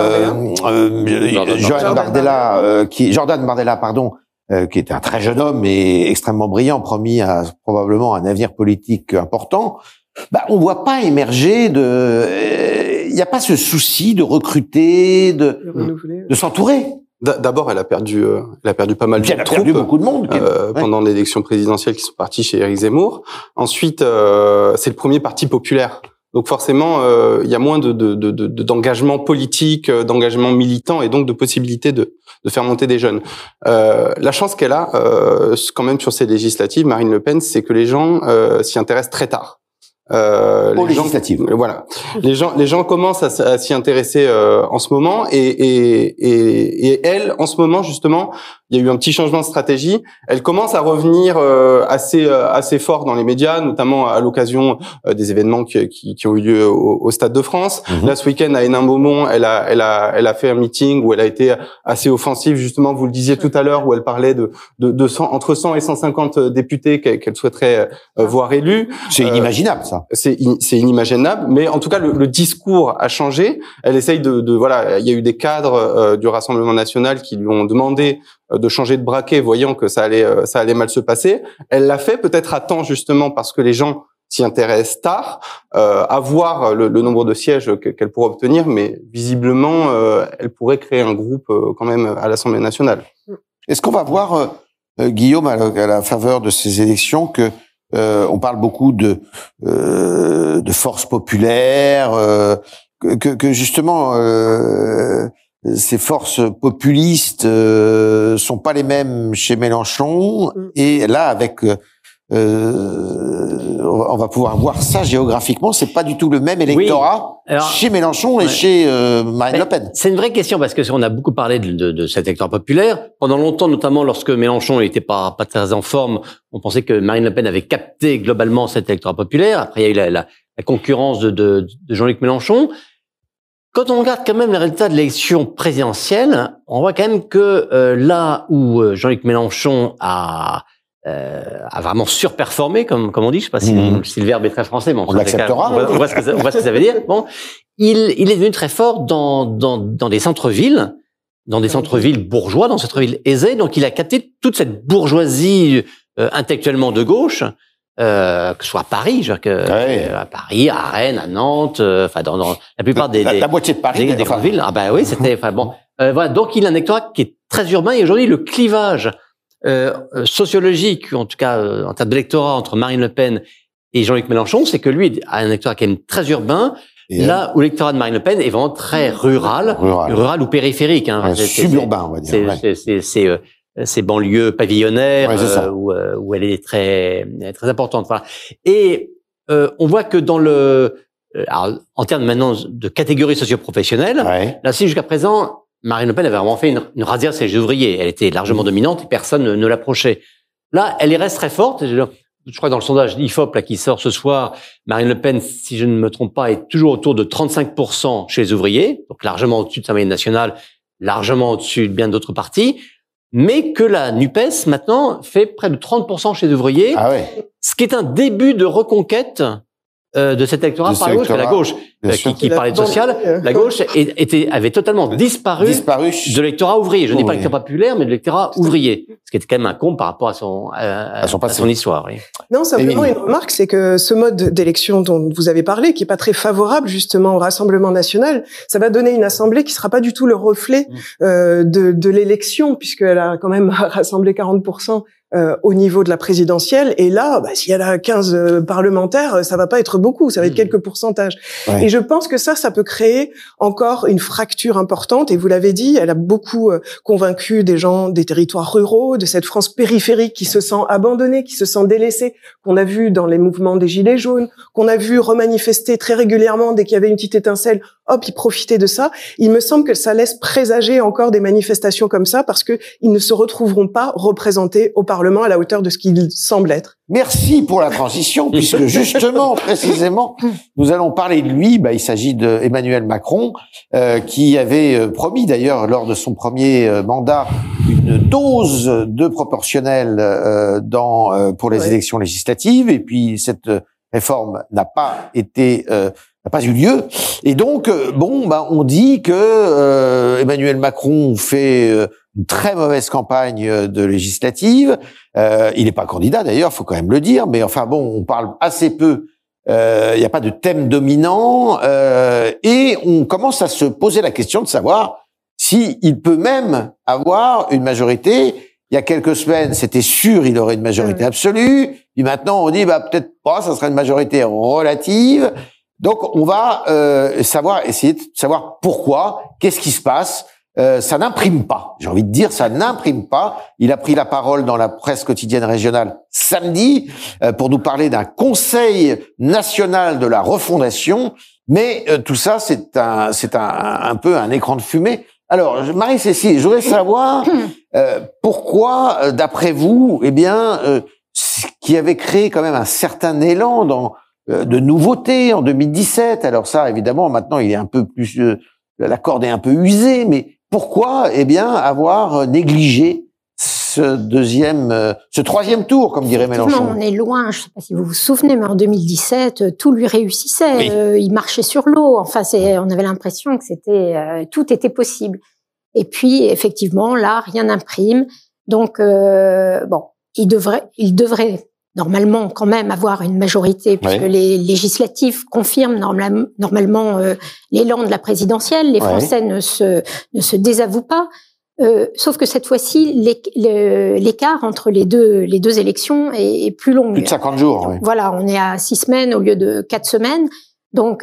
Jordan Bardella, qui est un très jeune homme et extrêmement brillant, promis à probablement un avenir politique important, on voit pas émerger il n'y a pas ce souci de recruter, de s'entourer. D'abord, elle a perdu pas mal de troupes. Elle a perdu beaucoup de monde pendant l'élection présidentielle qui sont partis chez Éric Zemmour. Ensuite, c'est le premier parti populaire. Donc forcément, il y a moins d'engagement politique, d'engagement militant et donc de possibilité de faire monter des jeunes. La chance qu'elle a, quand même sur ces législatives, Marine Le Pen, c'est que les gens s'y intéressent très tard. Voilà. Les gens commencent à s'y intéresser en ce moment et elle, en ce moment justement, il y a eu un petit changement de stratégie. Elle commence à revenir assez fort dans les médias, notamment à l'occasion des événements qui ont eu lieu au Stade de France. Là, ce week-end à Hénin-Beaumont, elle a fait un meeting où elle a été assez offensive, justement. Vous le disiez tout à l'heure, où elle parlait de entre 100 et 150 députés qu'elle souhaiterait voir élus. C'est inimaginable, ça. C'est inimaginable, mais en tout cas le discours a changé. Elle essaye voilà, il y a eu des cadres du Rassemblement national qui lui ont demandé de changer de braquet, voyant que ça allait mal se passer. Elle l'a fait peut-être à temps justement parce que les gens s'y intéressent tard, à voir le nombre de sièges qu'elle pourrait obtenir, mais visiblement elle pourrait créer un groupe quand même à l'Assemblée nationale. Est-ce qu'on va voir Guillaume à la faveur de ces élections que on parle beaucoup de force populaire, que justement ces forces populistes sont pas les mêmes chez Mélenchon. Et là, avec on va pouvoir voir ça géographiquement, c'est pas du tout le même électorat chez Mélenchon et chez Marine Le Pen. C'est une vraie question parce que on a beaucoup parlé de cet électorat populaire. Pendant longtemps, notamment lorsque Mélenchon n'était pas très en forme, on pensait que Marine Le Pen avait capté globalement cet électorat populaire. Après, il y a eu la concurrence de Jean-Luc Mélenchon. Quand on regarde quand même les résultats de l'élection présidentielle, on voit quand même que là où Jean-Luc Mélenchon a vraiment surperformé, comme on dit, je sais pas si le verbe est très français, mais on l'acceptera. On voit ce que ça veut dire. Bon, il est devenu très fort dans des centres-villes, bourgeois, dans des centres-villes aisés. Donc, il a capté toute cette bourgeoisie intellectuellement de gauche, que ce soit à Paris, à Paris, à Rennes, à Nantes, enfin dans la plupart la moitié de Paris, des grandes villes. Ah ben oui, c'était bon. Voilà, donc il a un électorat qui est très urbain et aujourd'hui le clivage sociologique, en tout cas en termes d'électorat entre Marine Le Pen et Jean-Luc Mélenchon, c'est que lui a un électorat qui est très urbain, là où l'électorat de Marine Le Pen est vraiment très rural ou périphérique. Hein. Suburbain, on va dire. C'est banlieues pavillonnaires où elle est très importante. Voilà. Et on voit que dans alors, en termes maintenant de catégories socio-professionnelles, là, si jusqu'à présent Marine Le Pen avait vraiment fait une razzia chez les ouvriers. Elle était largement dominante et personne ne l'approchait. Là, elle y reste très forte. Je crois que dans le sondage d'IFOP là qui sort ce soir, Marine Le Pen, si je ne me trompe pas, est toujours autour de 35% chez les ouvriers, donc largement au-dessus de sa moyenne nationale, largement au-dessus de bien d'autres partis, mais que la NUPES maintenant fait près de 30% chez les ouvriers, ce qui est un début de reconquête de cet électorat par la gauche, la gauche qui parlait de social, la gauche avait totalement disparu de l'électorat ouvrier. Je ne dis pas l'électorat populaire, mais de l'électorat ouvrier, ce qui était quand même un comble par rapport à son histoire. Oui. Non, simplement une remarque, c'est que ce mode d'élection dont vous avez parlé, qui est pas très favorable justement au Rassemblement national, ça va donner une assemblée qui sera pas du tout le reflet de l'élection, puisqu'elle a quand même rassemblé 40%. Au niveau de la présidentielle, et là, s'il y a 15 parlementaires, ça va pas être beaucoup, ça va être quelques pourcentages. Et je pense que ça peut créer encore une fracture importante, et vous l'avez dit, elle a beaucoup convaincu des gens des territoires ruraux, de cette France périphérique qui se sent abandonnée, qui se sent délaissée, qu'on a vu dans les mouvements des Gilets jaunes, qu'on a vu remanifester très régulièrement dès qu'il y avait une petite étincelle, hop, ils profitaient de ça. Il me semble que ça laisse présager encore des manifestations comme ça, parce que ils ne se retrouveront pas représentés au Parlement à la hauteur de ce qu'il semble être. Merci pour la transition, puisque justement, précisément, nous allons parler de lui. Il s'agit d'Emmanuel Macron, qui avait promis d'ailleurs lors de son premier mandat une dose de proportionnel pour les élections législatives, et puis cette réforme n'a pas eu lieu. Et donc, on dit que Emmanuel Macron fait une très mauvaise campagne de législative. Il n'est pas candidat d'ailleurs, faut quand même le dire. Mais enfin on parle assez peu. Il n'y a pas de thème dominant, et on commence à se poser la question de savoir s'il peut même avoir une majorité. Il y a quelques semaines, c'était sûr, il aurait une majorité absolue. Puis maintenant, on dit peut-être pas, ça sera une majorité relative. Donc, on va essayer de savoir pourquoi, qu'est-ce qui se passe. Ça n'imprime pas. J'ai envie de dire, ça n'imprime pas. Il a pris la parole dans la presse quotidienne régionale samedi pour nous parler d'un Conseil national de la refondation. Mais tout ça, c'est un peu un écran de fumée. Alors, Marie-Cécile, je voudrais savoir pourquoi, d'après vous, ce qui avait créé quand même un certain élan de nouveautés en 2017. Alors ça, évidemment, maintenant, il est un peu plus, la corde est un peu usée, mais pourquoi, avoir négligé ce troisième tour, comme dirait Mélenchon? On est loin, je ne sais pas si vous vous souvenez, mais en 2017, tout lui réussissait. Oui. Il marchait sur l'eau. Enfin, on avait l'impression que tout était possible. Et puis, effectivement, là, rien n'imprime. Donc, il devrait normalement quand même avoir une majorité, puisque les législatives confirment normalement l'élan de la présidentielle. Les Français ne se désavouent pas. Sauf que cette fois-ci, l'écart entre les deux élections est plus long. Plus de 50 jours. Voilà, on est à 6 semaines au lieu de 4 semaines. Donc,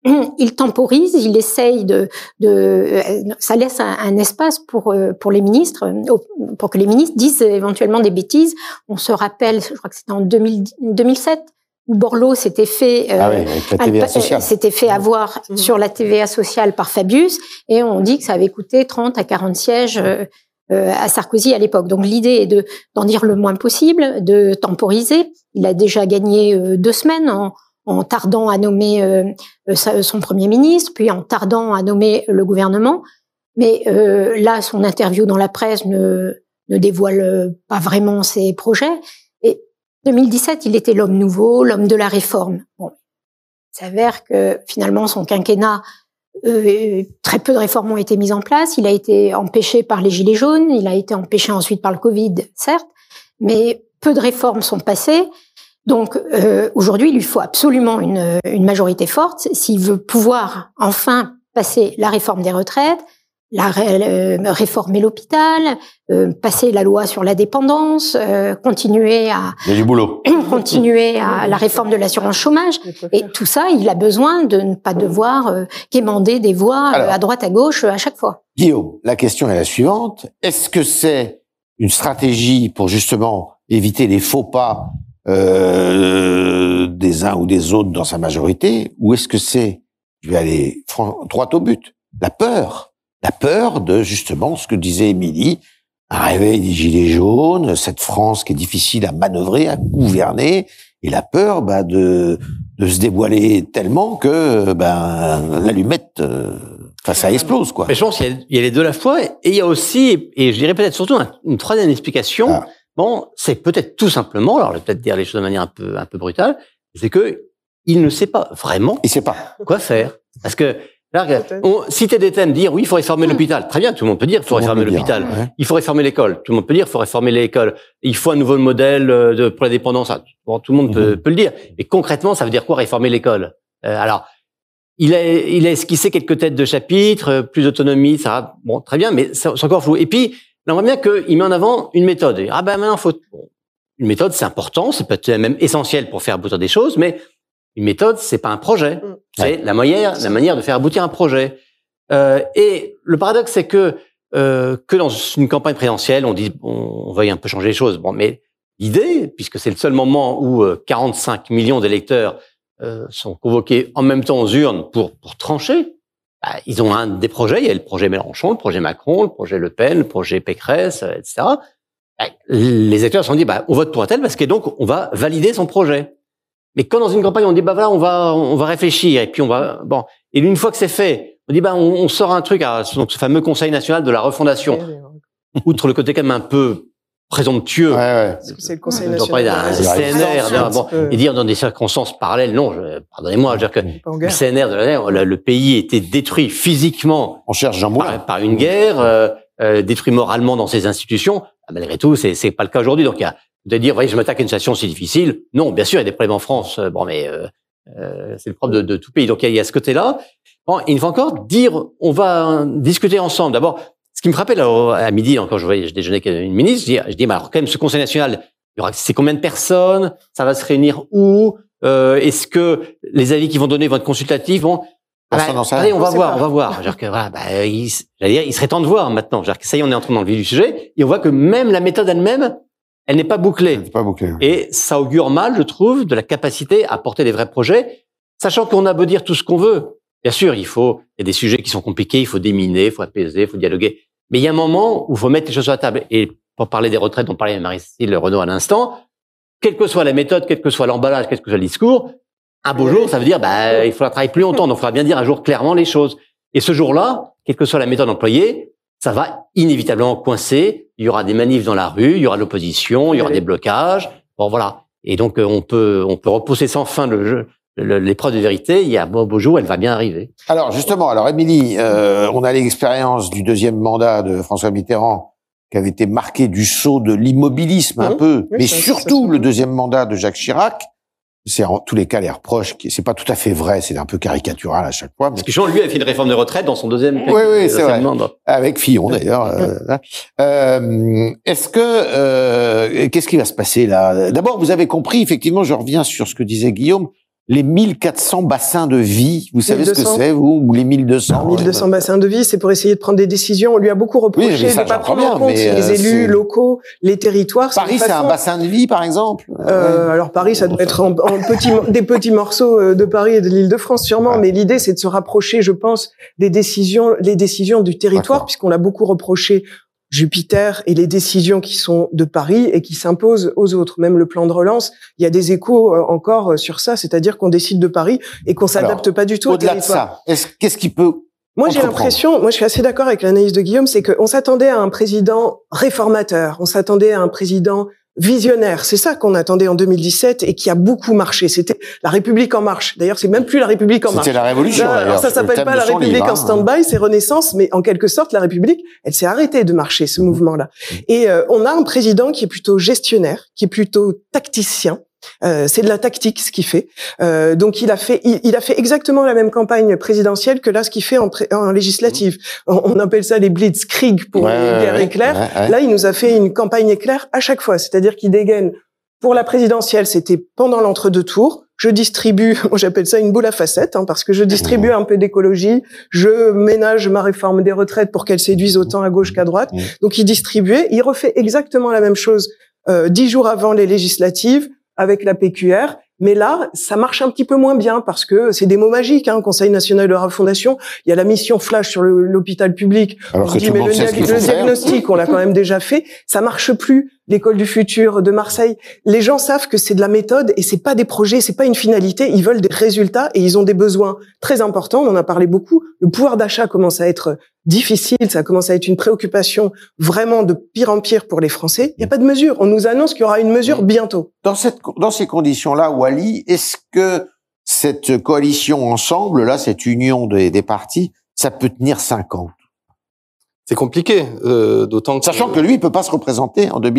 il temporise, il essaye ça laisse un espace pour les ministres, pour que les ministres disent éventuellement des bêtises. On se rappelle, je crois que c'était en 2007, où Borloo s'était fait, avec la TVA sociale. s'était fait avoir sur la TVA sociale par Fabius, et on dit que ça avait coûté 30 à 40 sièges à Sarkozy à l'époque. Donc l'idée est d'en dire le moins possible, de temporiser. Il a déjà gagné 2 semaines en tardant à nommer son Premier ministre, puis en tardant à nommer le gouvernement. Mais là, son interview dans la presse ne dévoile pas vraiment ses projets. Et 2017, il était l'homme nouveau, l'homme de la réforme. Bon, il s'avère que finalement, son quinquennat, très peu de réformes ont été mises en place. Il a été empêché par les Gilets jaunes, il a été empêché ensuite par le Covid, certes, mais peu de réformes sont passées. Donc aujourd'hui, il lui faut absolument une majorité forte s'il veut pouvoir enfin passer la réforme des retraites, réformer l'hôpital, passer la loi sur la dépendance, continuer à il y a du boulot. Continuer à la réforme de l'assurance chômage. Et tout ça, il a besoin de ne pas devoir quémander des voix à droite à gauche à chaque fois. Guillaume, la question est la suivante. Est-ce que c'est une stratégie pour justement éviter les faux pas des uns ou des autres dans sa majorité, ou est-ce que c'est, je vais aller droit au but, la peur de justement ce que disait Émilie, un réveil des gilets jaunes, cette France qui est difficile à manœuvrer, à gouverner, et la peur de se dévoiler tellement que l'allumette, ça explose, quoi. Mais je pense qu'il y a les deux à la fois, et il y a aussi, et je dirais peut-être surtout une troisième explication. Ah. Bon, c'est peut-être tout simplement, alors je vais peut-être dire les choses de manière un peu brutale, c'est que il ne sait pas vraiment quoi faire. Parce que là, citer des thèmes, dire oui, il faut réformer l'hôpital. Très bien, tout le monde peut dire il faut réformer l'hôpital. Ouais. Il faut réformer l'école. Tout le monde peut dire il faut réformer l'école. Il faut un nouveau modèle pour la dépendance. Bon, tout le monde peut le dire. Et concrètement, ça veut dire quoi réformer l'école? Alors, il a esquissé quelques têtes de chapitre, plus d'autonomie, ça va, bon, très bien, mais c'est encore flou. Et puis, on voit bien qu'il met en avant une méthode. Ah ben maintenant, une méthode, c'est important, c'est peut-être même essentiel pour faire aboutir des choses, mais une méthode, c'est pas un projet. C'est la manière de faire aboutir un projet. Et le paradoxe, c'est que dans une campagne présidentielle, on dit on veuille un peu changer les choses. Bon, mais l'idée, puisque c'est le seul moment où 45 millions d'électeurs sont convoqués en même temps aux urnes pour trancher, ils ont des projets. Il y a le projet Mélenchon, le projet Macron, le projet Le Pen, le projet Pécresse, etc. Les électeurs se sont dit, on vote pour un tel parce que donc on va valider son projet. Mais quand dans une campagne on dit, voilà, on va réfléchir et puis et une fois que c'est fait, on dit, on sort un truc à donc ce fameux Conseil national de la refondation. Outre le côté quand même un peu présomptueux. Parce que c'est le Conseil national. D'un CNR, et dire dans des circonstances parallèles, non, pardonnez-moi, je veux dire que le CNR le pays était détruit physiquement. On cherche Jean Moulin. Par une guerre, détruit moralement dans ses institutions. Malgré tout, c'est pas le cas aujourd'hui. Donc il y a de dire, voyez, je m'attaque à une situation si difficile. Non, bien sûr, il y a des problèmes en France. Mais c'est le propre de tout pays. Donc il y a ce côté-là. Bon, une fois encore, dire, on va discuter ensemble. D'abord, ce qui me frappait là, à midi, quand je déjeunais avec une ministre, je dis, alors quand même, ce Conseil national, c'est combien de personnes? Ça va se réunir où? Est-ce que les avis qu'ils vont donner vont être consultatifs? Bon, allez, on va voir. Genre que voilà, il serait temps de voir maintenant. Genre que ça y est, on est entré dans le vif du sujet, et on voit que même la méthode elle-même, elle n'est pas bouclée. Elle n'est pas bouclée. Et ça augure mal, je trouve, de la capacité à porter des vrais projets, sachant qu'on a beau dire tout ce qu'on veut. Bien sûr, il y a des sujets qui sont compliqués, il faut déminer, il faut apaiser, il faut dialoguer. Mais il y a un moment où il faut mettre les choses sur la table. Et pour parler des retraites, on parlait de Marie-Cécile Renaud à l'instant, quelle que soit la méthode, quel que soit l'emballage, quel que soit le discours, un beau jour, ça veut dire, il faudra travailler plus longtemps, donc il faudra bien dire un jour clairement les choses. Et ce jour-là, quelle que soit la méthode employée, ça va inévitablement coincer. Il y aura des manifs dans la rue, il y aura l'opposition, il y aura des blocages. Bon, voilà. Et donc, on peut repousser sans fin l'épreuve de vérité. Il y a un beau jour, elle va bien arriver. Alors, justement, Émilie, on a l'expérience du deuxième mandat de François Mitterrand qui avait été marqué du sceau de l'immobilisme un peu, mais surtout le deuxième mandat de Jacques Chirac. C'est en tous les cas les reproches, c'est pas tout à fait vrai, c'est un peu caricatural à chaque fois. Parce que lui a fait une réforme de retraite dans son deuxième c'est vrai. Mandat. Avec Fillon d'ailleurs. Est-ce que qu'est-ce qui va se passer là? D'abord, vous avez compris, effectivement, je reviens sur ce que disait Guillaume, les 1400 bassins de vie, vous savez 1200. Ce que c'est, vous, ou les 1200? Alors, 1200 bassins de vie, c'est pour essayer de prendre des décisions. On lui a beaucoup reproché de ne pas prendre en compte les élus locaux, les territoires. Paris, c'est un bassin de vie, par exemple? Alors Paris, ça doit être des petits morceaux de Paris et de l'Île-de-France, sûrement. Ouais. Mais l'idée, c'est de se rapprocher, je pense, les décisions du territoire, puisqu'on l'a beaucoup reproché Jupiter et les décisions qui sont de Paris et qui s'imposent aux autres. Même le plan de relance, il y a des échos encore sur ça, c'est-à-dire qu'on décide de Paris et qu'on s'adapte pas du tout au territoire. Au-delà de ça, qu'est-ce qui peut... Moi, j'ai l'impression, je suis assez d'accord avec l'analyse de Guillaume, c'est qu'on s'attendait à un président réformateur, on s'attendait à un président visionnaire. C'est ça qu'on attendait en 2017 et qui a beaucoup marché. C'était la République en marche. D'ailleurs, c'est même plus la République en marche. C'était la Révolution. Alors, ça s'appelle pas la République en stand-by, c'est Renaissance, mais en quelque sorte, la République, elle s'est arrêtée de marcher, ce mouvement-là. Et on a un président qui est plutôt gestionnaire, qui est plutôt tacticien. C'est de la tactique ce qu'il fait. Donc il a fait exactement la même campagne présidentielle que là ce qu'il fait en législative. On appelle ça les blitzkrieg pour une guerre éclair. Là, il nous a fait une campagne éclair à chaque fois, c'est-à-dire qu'il dégaine. Pour la présidentielle, c'était pendant l'entre-deux tours. Je distribue, j'appelle ça une boule à facettes, parce que je distribue un peu d'écologie, je ménage ma réforme des retraites pour qu'elle séduise autant à gauche qu'à droite. Donc il distribuait, il refait exactement la même chose 10 jours avant les législatives, avec la PQR, mais là, ça marche un petit peu moins bien parce que c'est des mots magiques, Conseil national de la refondation. Il y a la mission flash sur l'hôpital public. Alors que tout le monde sait ce qu'il faut faire. Le diagnostic, on l'a quand même déjà fait. Ça marche plus. L'école du futur de Marseille. Les gens savent que c'est de la méthode et c'est pas des projets, c'est pas une finalité. Ils veulent des résultats et ils ont des besoins très importants. On en a parlé beaucoup. Le pouvoir d'achat commence à être difficile. Ça commence à être une préoccupation vraiment de pire en pire pour les Français. Il n'y a pas de mesure. On nous annonce qu'il y aura une mesure bientôt. Dans ces conditions-là, Wally, est-ce que cette coalition ensemble, là, cette union des partis, ça peut tenir 5 ans? C'est compliqué, d'autant que... Sachant que lui, il peut pas se représenter en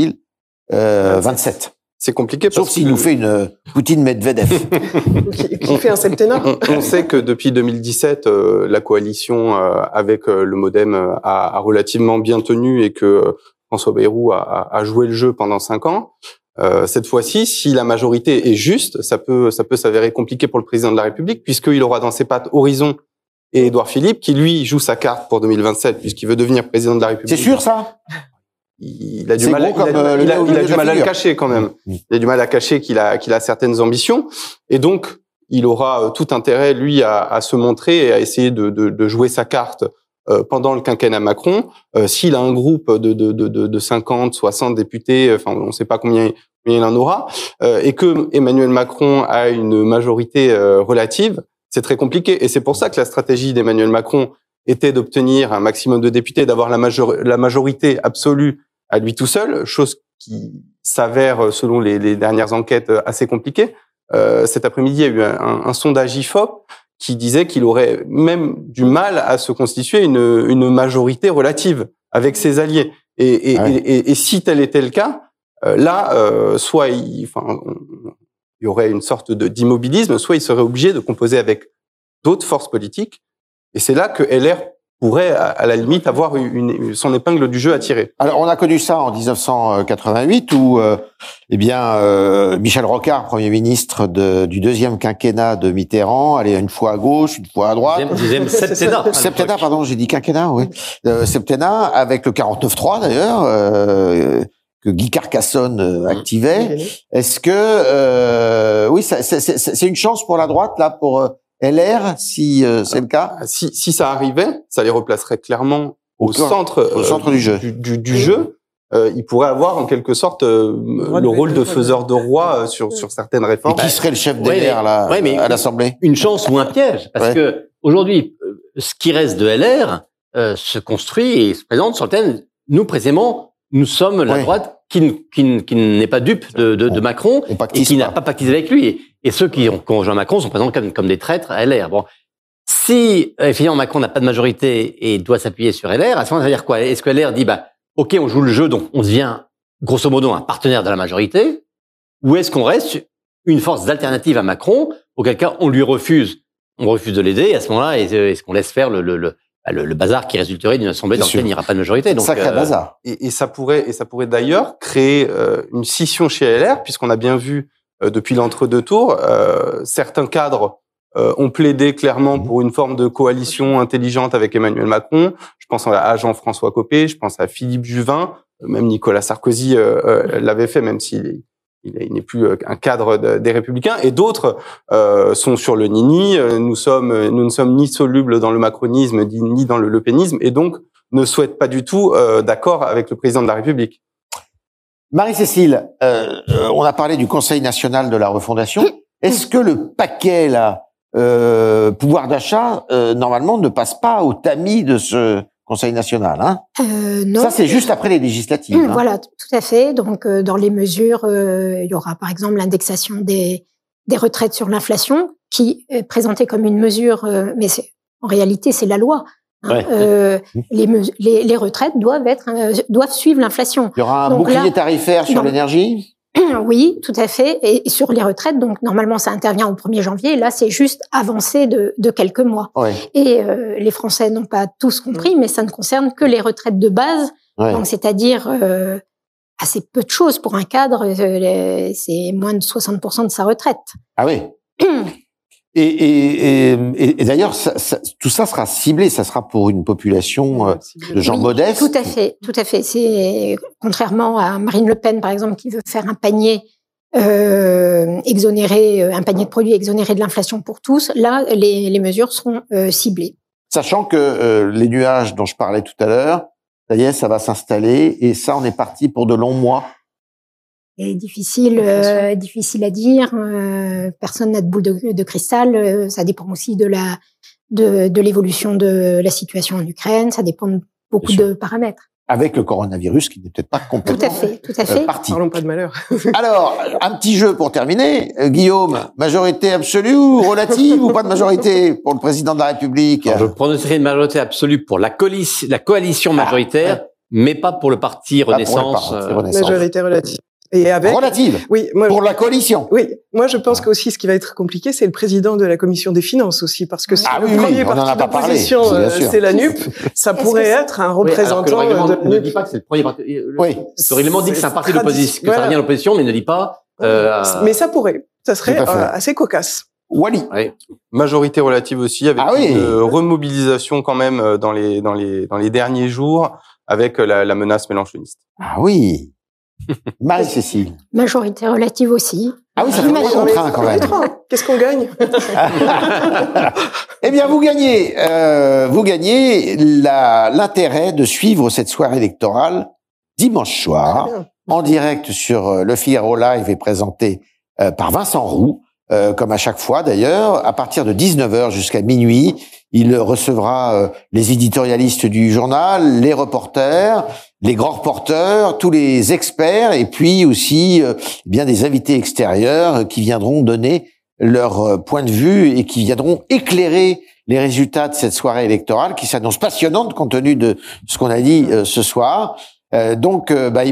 2027. C'est compliqué sauf s'il nous fait une Poutine-Medvedev. qui fait un septennat. On sait que depuis 2017, la coalition avec le MoDem a relativement bien tenu et que François Bayrou a joué le jeu pendant 5 ans. Cette fois-ci, si la majorité est juste, ça peut s'avérer compliqué pour le président de la République, puisqu'il aura dans ses pattes Horizon et Édouard Philippe, qui lui joue sa carte pour 2027, puisqu'il veut devenir président de la République. C'est sûr, ça? Il a du mal à le cacher quand même. Il a du mal à cacher qu'il a certaines ambitions, et donc il aura tout intérêt lui à se montrer et à essayer de jouer sa carte pendant le quinquennat Macron. S'il a un groupe de 50, 60 députés, enfin on ne sait pas combien il en aura, et que Emmanuel Macron a une majorité relative, c'est très compliqué. Et c'est pour ça que la stratégie d'Emmanuel Macron était d'obtenir un maximum de députés, d'avoir la majorité absolue à lui tout seul, chose qui s'avère, selon les dernières enquêtes, assez compliquée. Cet après-midi, il y a eu un sondage IFOP qui disait qu'il aurait même du mal à se constituer une majorité relative avec ses alliés. Et si tel était le cas, là, soit il y aurait une sorte d'immobilisme, soit il serait obligé de composer avec d'autres forces politiques. Et c'est là que LR pourrait, à la limite, avoir son épingle du jeu à tirer. Alors, on a connu ça en 1988, où, Michel Rocard, Premier ministre du deuxième quinquennat de Mitterrand, allait une fois à gauche, une fois à droite. Deuxième septennat. Septennat, pardon, j'ai dit quinquennat, oui. Septennat, avec le 49.3 d'ailleurs, que Guy Carcassonne activait. Est-ce que, oui, c'est une chance pour la droite, là, pour LR, si c'est le cas? Si ça arrivait, ça les replacerait clairement au centre du jeu. Du jeu. Il pourrait avoir en quelque sorte le rôle de faiseur de roi sur certaines réformes. Et qui serait le chef des LR là, à l'Assemblée? Une chance ou un piège, parce que aujourd'hui, ce qui reste de LR se construit et se présente sur le thème. Nous, précisément, nous sommes la droite qui n'est pas dupe de Macron et qui n'a pas pactisé avec lui. Et ceux qui ont rejoint Macron sont présentés comme des traîtres à LR. Bon, si finalement Macron n'a pas de majorité et doit s'appuyer sur LR, à ce moment ça veut dire quoi? Est-ce que LR dit ok, on joue le jeu, donc on devient grosso modo un partenaire de la majorité, ou est-ce qu'on reste une force d'alternative à Macron, auquel cas on refuse de l'aider, et à ce moment-là, est-ce qu'on laisse faire le bazar qui résulterait d'une assemblée dans laquelle il n'y aura pas de majorité. Donc, sacré bazar. Et ça pourrait d'ailleurs créer une scission chez LR, puisqu'on a bien vu depuis l'entre-deux tours, certains cadres ont plaidé clairement pour une forme de coalition intelligente avec Emmanuel Macron. Je pense à Jean-François Copé, je pense à Philippe Juvin, même Nicolas Sarkozy l'avait fait, même s'il n'est plus un cadre des Républicains. Et d'autres sont sur le nini. Nous ne sommes ni solubles dans le macronisme ni dans le lepénisme, et donc ne souhaitent pas du tout d'accord avec le président de la République. Marie-Cécile, on a parlé du Conseil national de la refondation. Est-ce que le paquet là, pouvoir d'achat, normalement, ne passe pas au tamis de ce Conseil national, hein? Non. Ça, c'est juste après les législatives. Hein. Voilà, tout à fait. Donc, dans les mesures, il y aura par exemple l'indexation des retraites sur l'inflation, qui est présentée comme une mesure, mais en réalité, c'est la loi. Hein. Ouais. Les retraites doivent suivre l'inflation. Il y aura un bouclier tarifaire sur l'énergie? Oui, tout à fait. Et sur les retraites, donc normalement ça intervient au 1er janvier. Là, c'est juste avancé de quelques mois. Ouais. Et les Français n'ont pas tous compris, mais ça ne concerne que les retraites de base. Ouais. Donc c'est-à-dire assez peu de choses pour un cadre. C'est moins de 60% de sa retraite. Ah oui. Et d'ailleurs, tout ça sera ciblé, ça sera pour une population de gens modestes. Tout à fait, tout à fait. C'est contrairement à Marine Le Pen, par exemple, qui veut faire un panier exonéré, un panier de produits exonéré de l'inflation pour tous. Là, les mesures seront ciblées. Sachant que les nuages dont je parlais tout à l'heure, ça y est, ça va s'installer, et ça, on est parti pour de longs mois. C'est difficile à dire. Personne n'a de boule de cristal. Ça dépend aussi de l'évolution de la situation en Ukraine. Ça dépend de beaucoup de paramètres. Avec le coronavirus qui n'est peut-être pas complètement tout à fait. Parti. Parlons pas de malheur. Alors, un petit jeu pour terminer. Guillaume, majorité absolue ou relative ou pas de majorité pour le président de la République? Alors, je prononcerai une majorité absolue pour la coalition majoritaire, mais pas pour le parti Renaissance. Majorité relative. Et avec relative. Oui, pour la coalition. Oui, moi je pense qu'aussi ce qui va être compliqué, c'est le président de la commission des finances aussi, parce que si le premier parti d'opposition c'est la NUP, ça pourrait être un représentant de la NUP. Ne dit pas que c'est le premier parti. Le règlement dit que c'est un parti d'opposition, que ça revient à l'opposition, mais ne dit pas. Mais ça pourrait, ça serait assez cocasse. Wally. Oui. Majorité relative aussi, avec une remobilisation quand même dans les derniers jours, avec la menace mélenchoniste. Ah oui. Marie-Cécile. Majorité relative aussi. Ah oui, ça fait moins contraint quand même. Qu'est-ce qu'on gagne? Eh bien, vous gagnez l'intérêt de suivre cette soirée électorale dimanche soir, en direct sur Le Figaro Live et présenté par Vincent Roux, comme à chaque fois d'ailleurs, à partir de 19h jusqu'à minuit. Il recevra les éditorialistes du journal, les reporters, les grands reporters, tous les experts, et puis aussi bien des invités extérieurs qui viendront donner leur point de vue et qui viendront éclairer les résultats de cette soirée électorale qui s'annonce passionnante compte tenu de ce qu'on a dit ce soir. Donc, il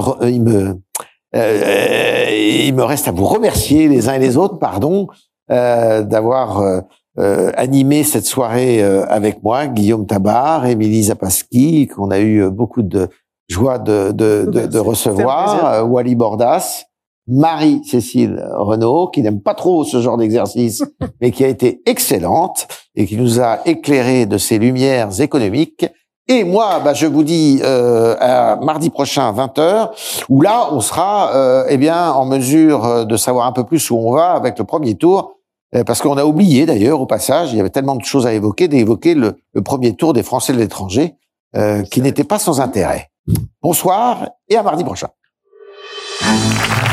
me reste à vous remercier les uns et les autres, d'avoir animé cette soirée avec moi, Guillaume Tabar, Émilie Zapasky, qu'on a eu beaucoup de joie de recevoir, Wally Bordas, Marie-Cécile Renaud, qui n'aime pas trop ce genre d'exercice, mais qui a été excellente et qui nous a éclairé de ses lumières économiques. Et moi, je vous dis à mardi prochain à 20h, où là, on sera en mesure de savoir un peu plus où on va avec le premier tour. Parce qu'on a oublié d'ailleurs au passage, il y avait tellement de choses à évoquer, d'évoquer le premier tour des Français de l'étranger, qui n'était pas sans intérêt. Bonsoir et à mardi prochain.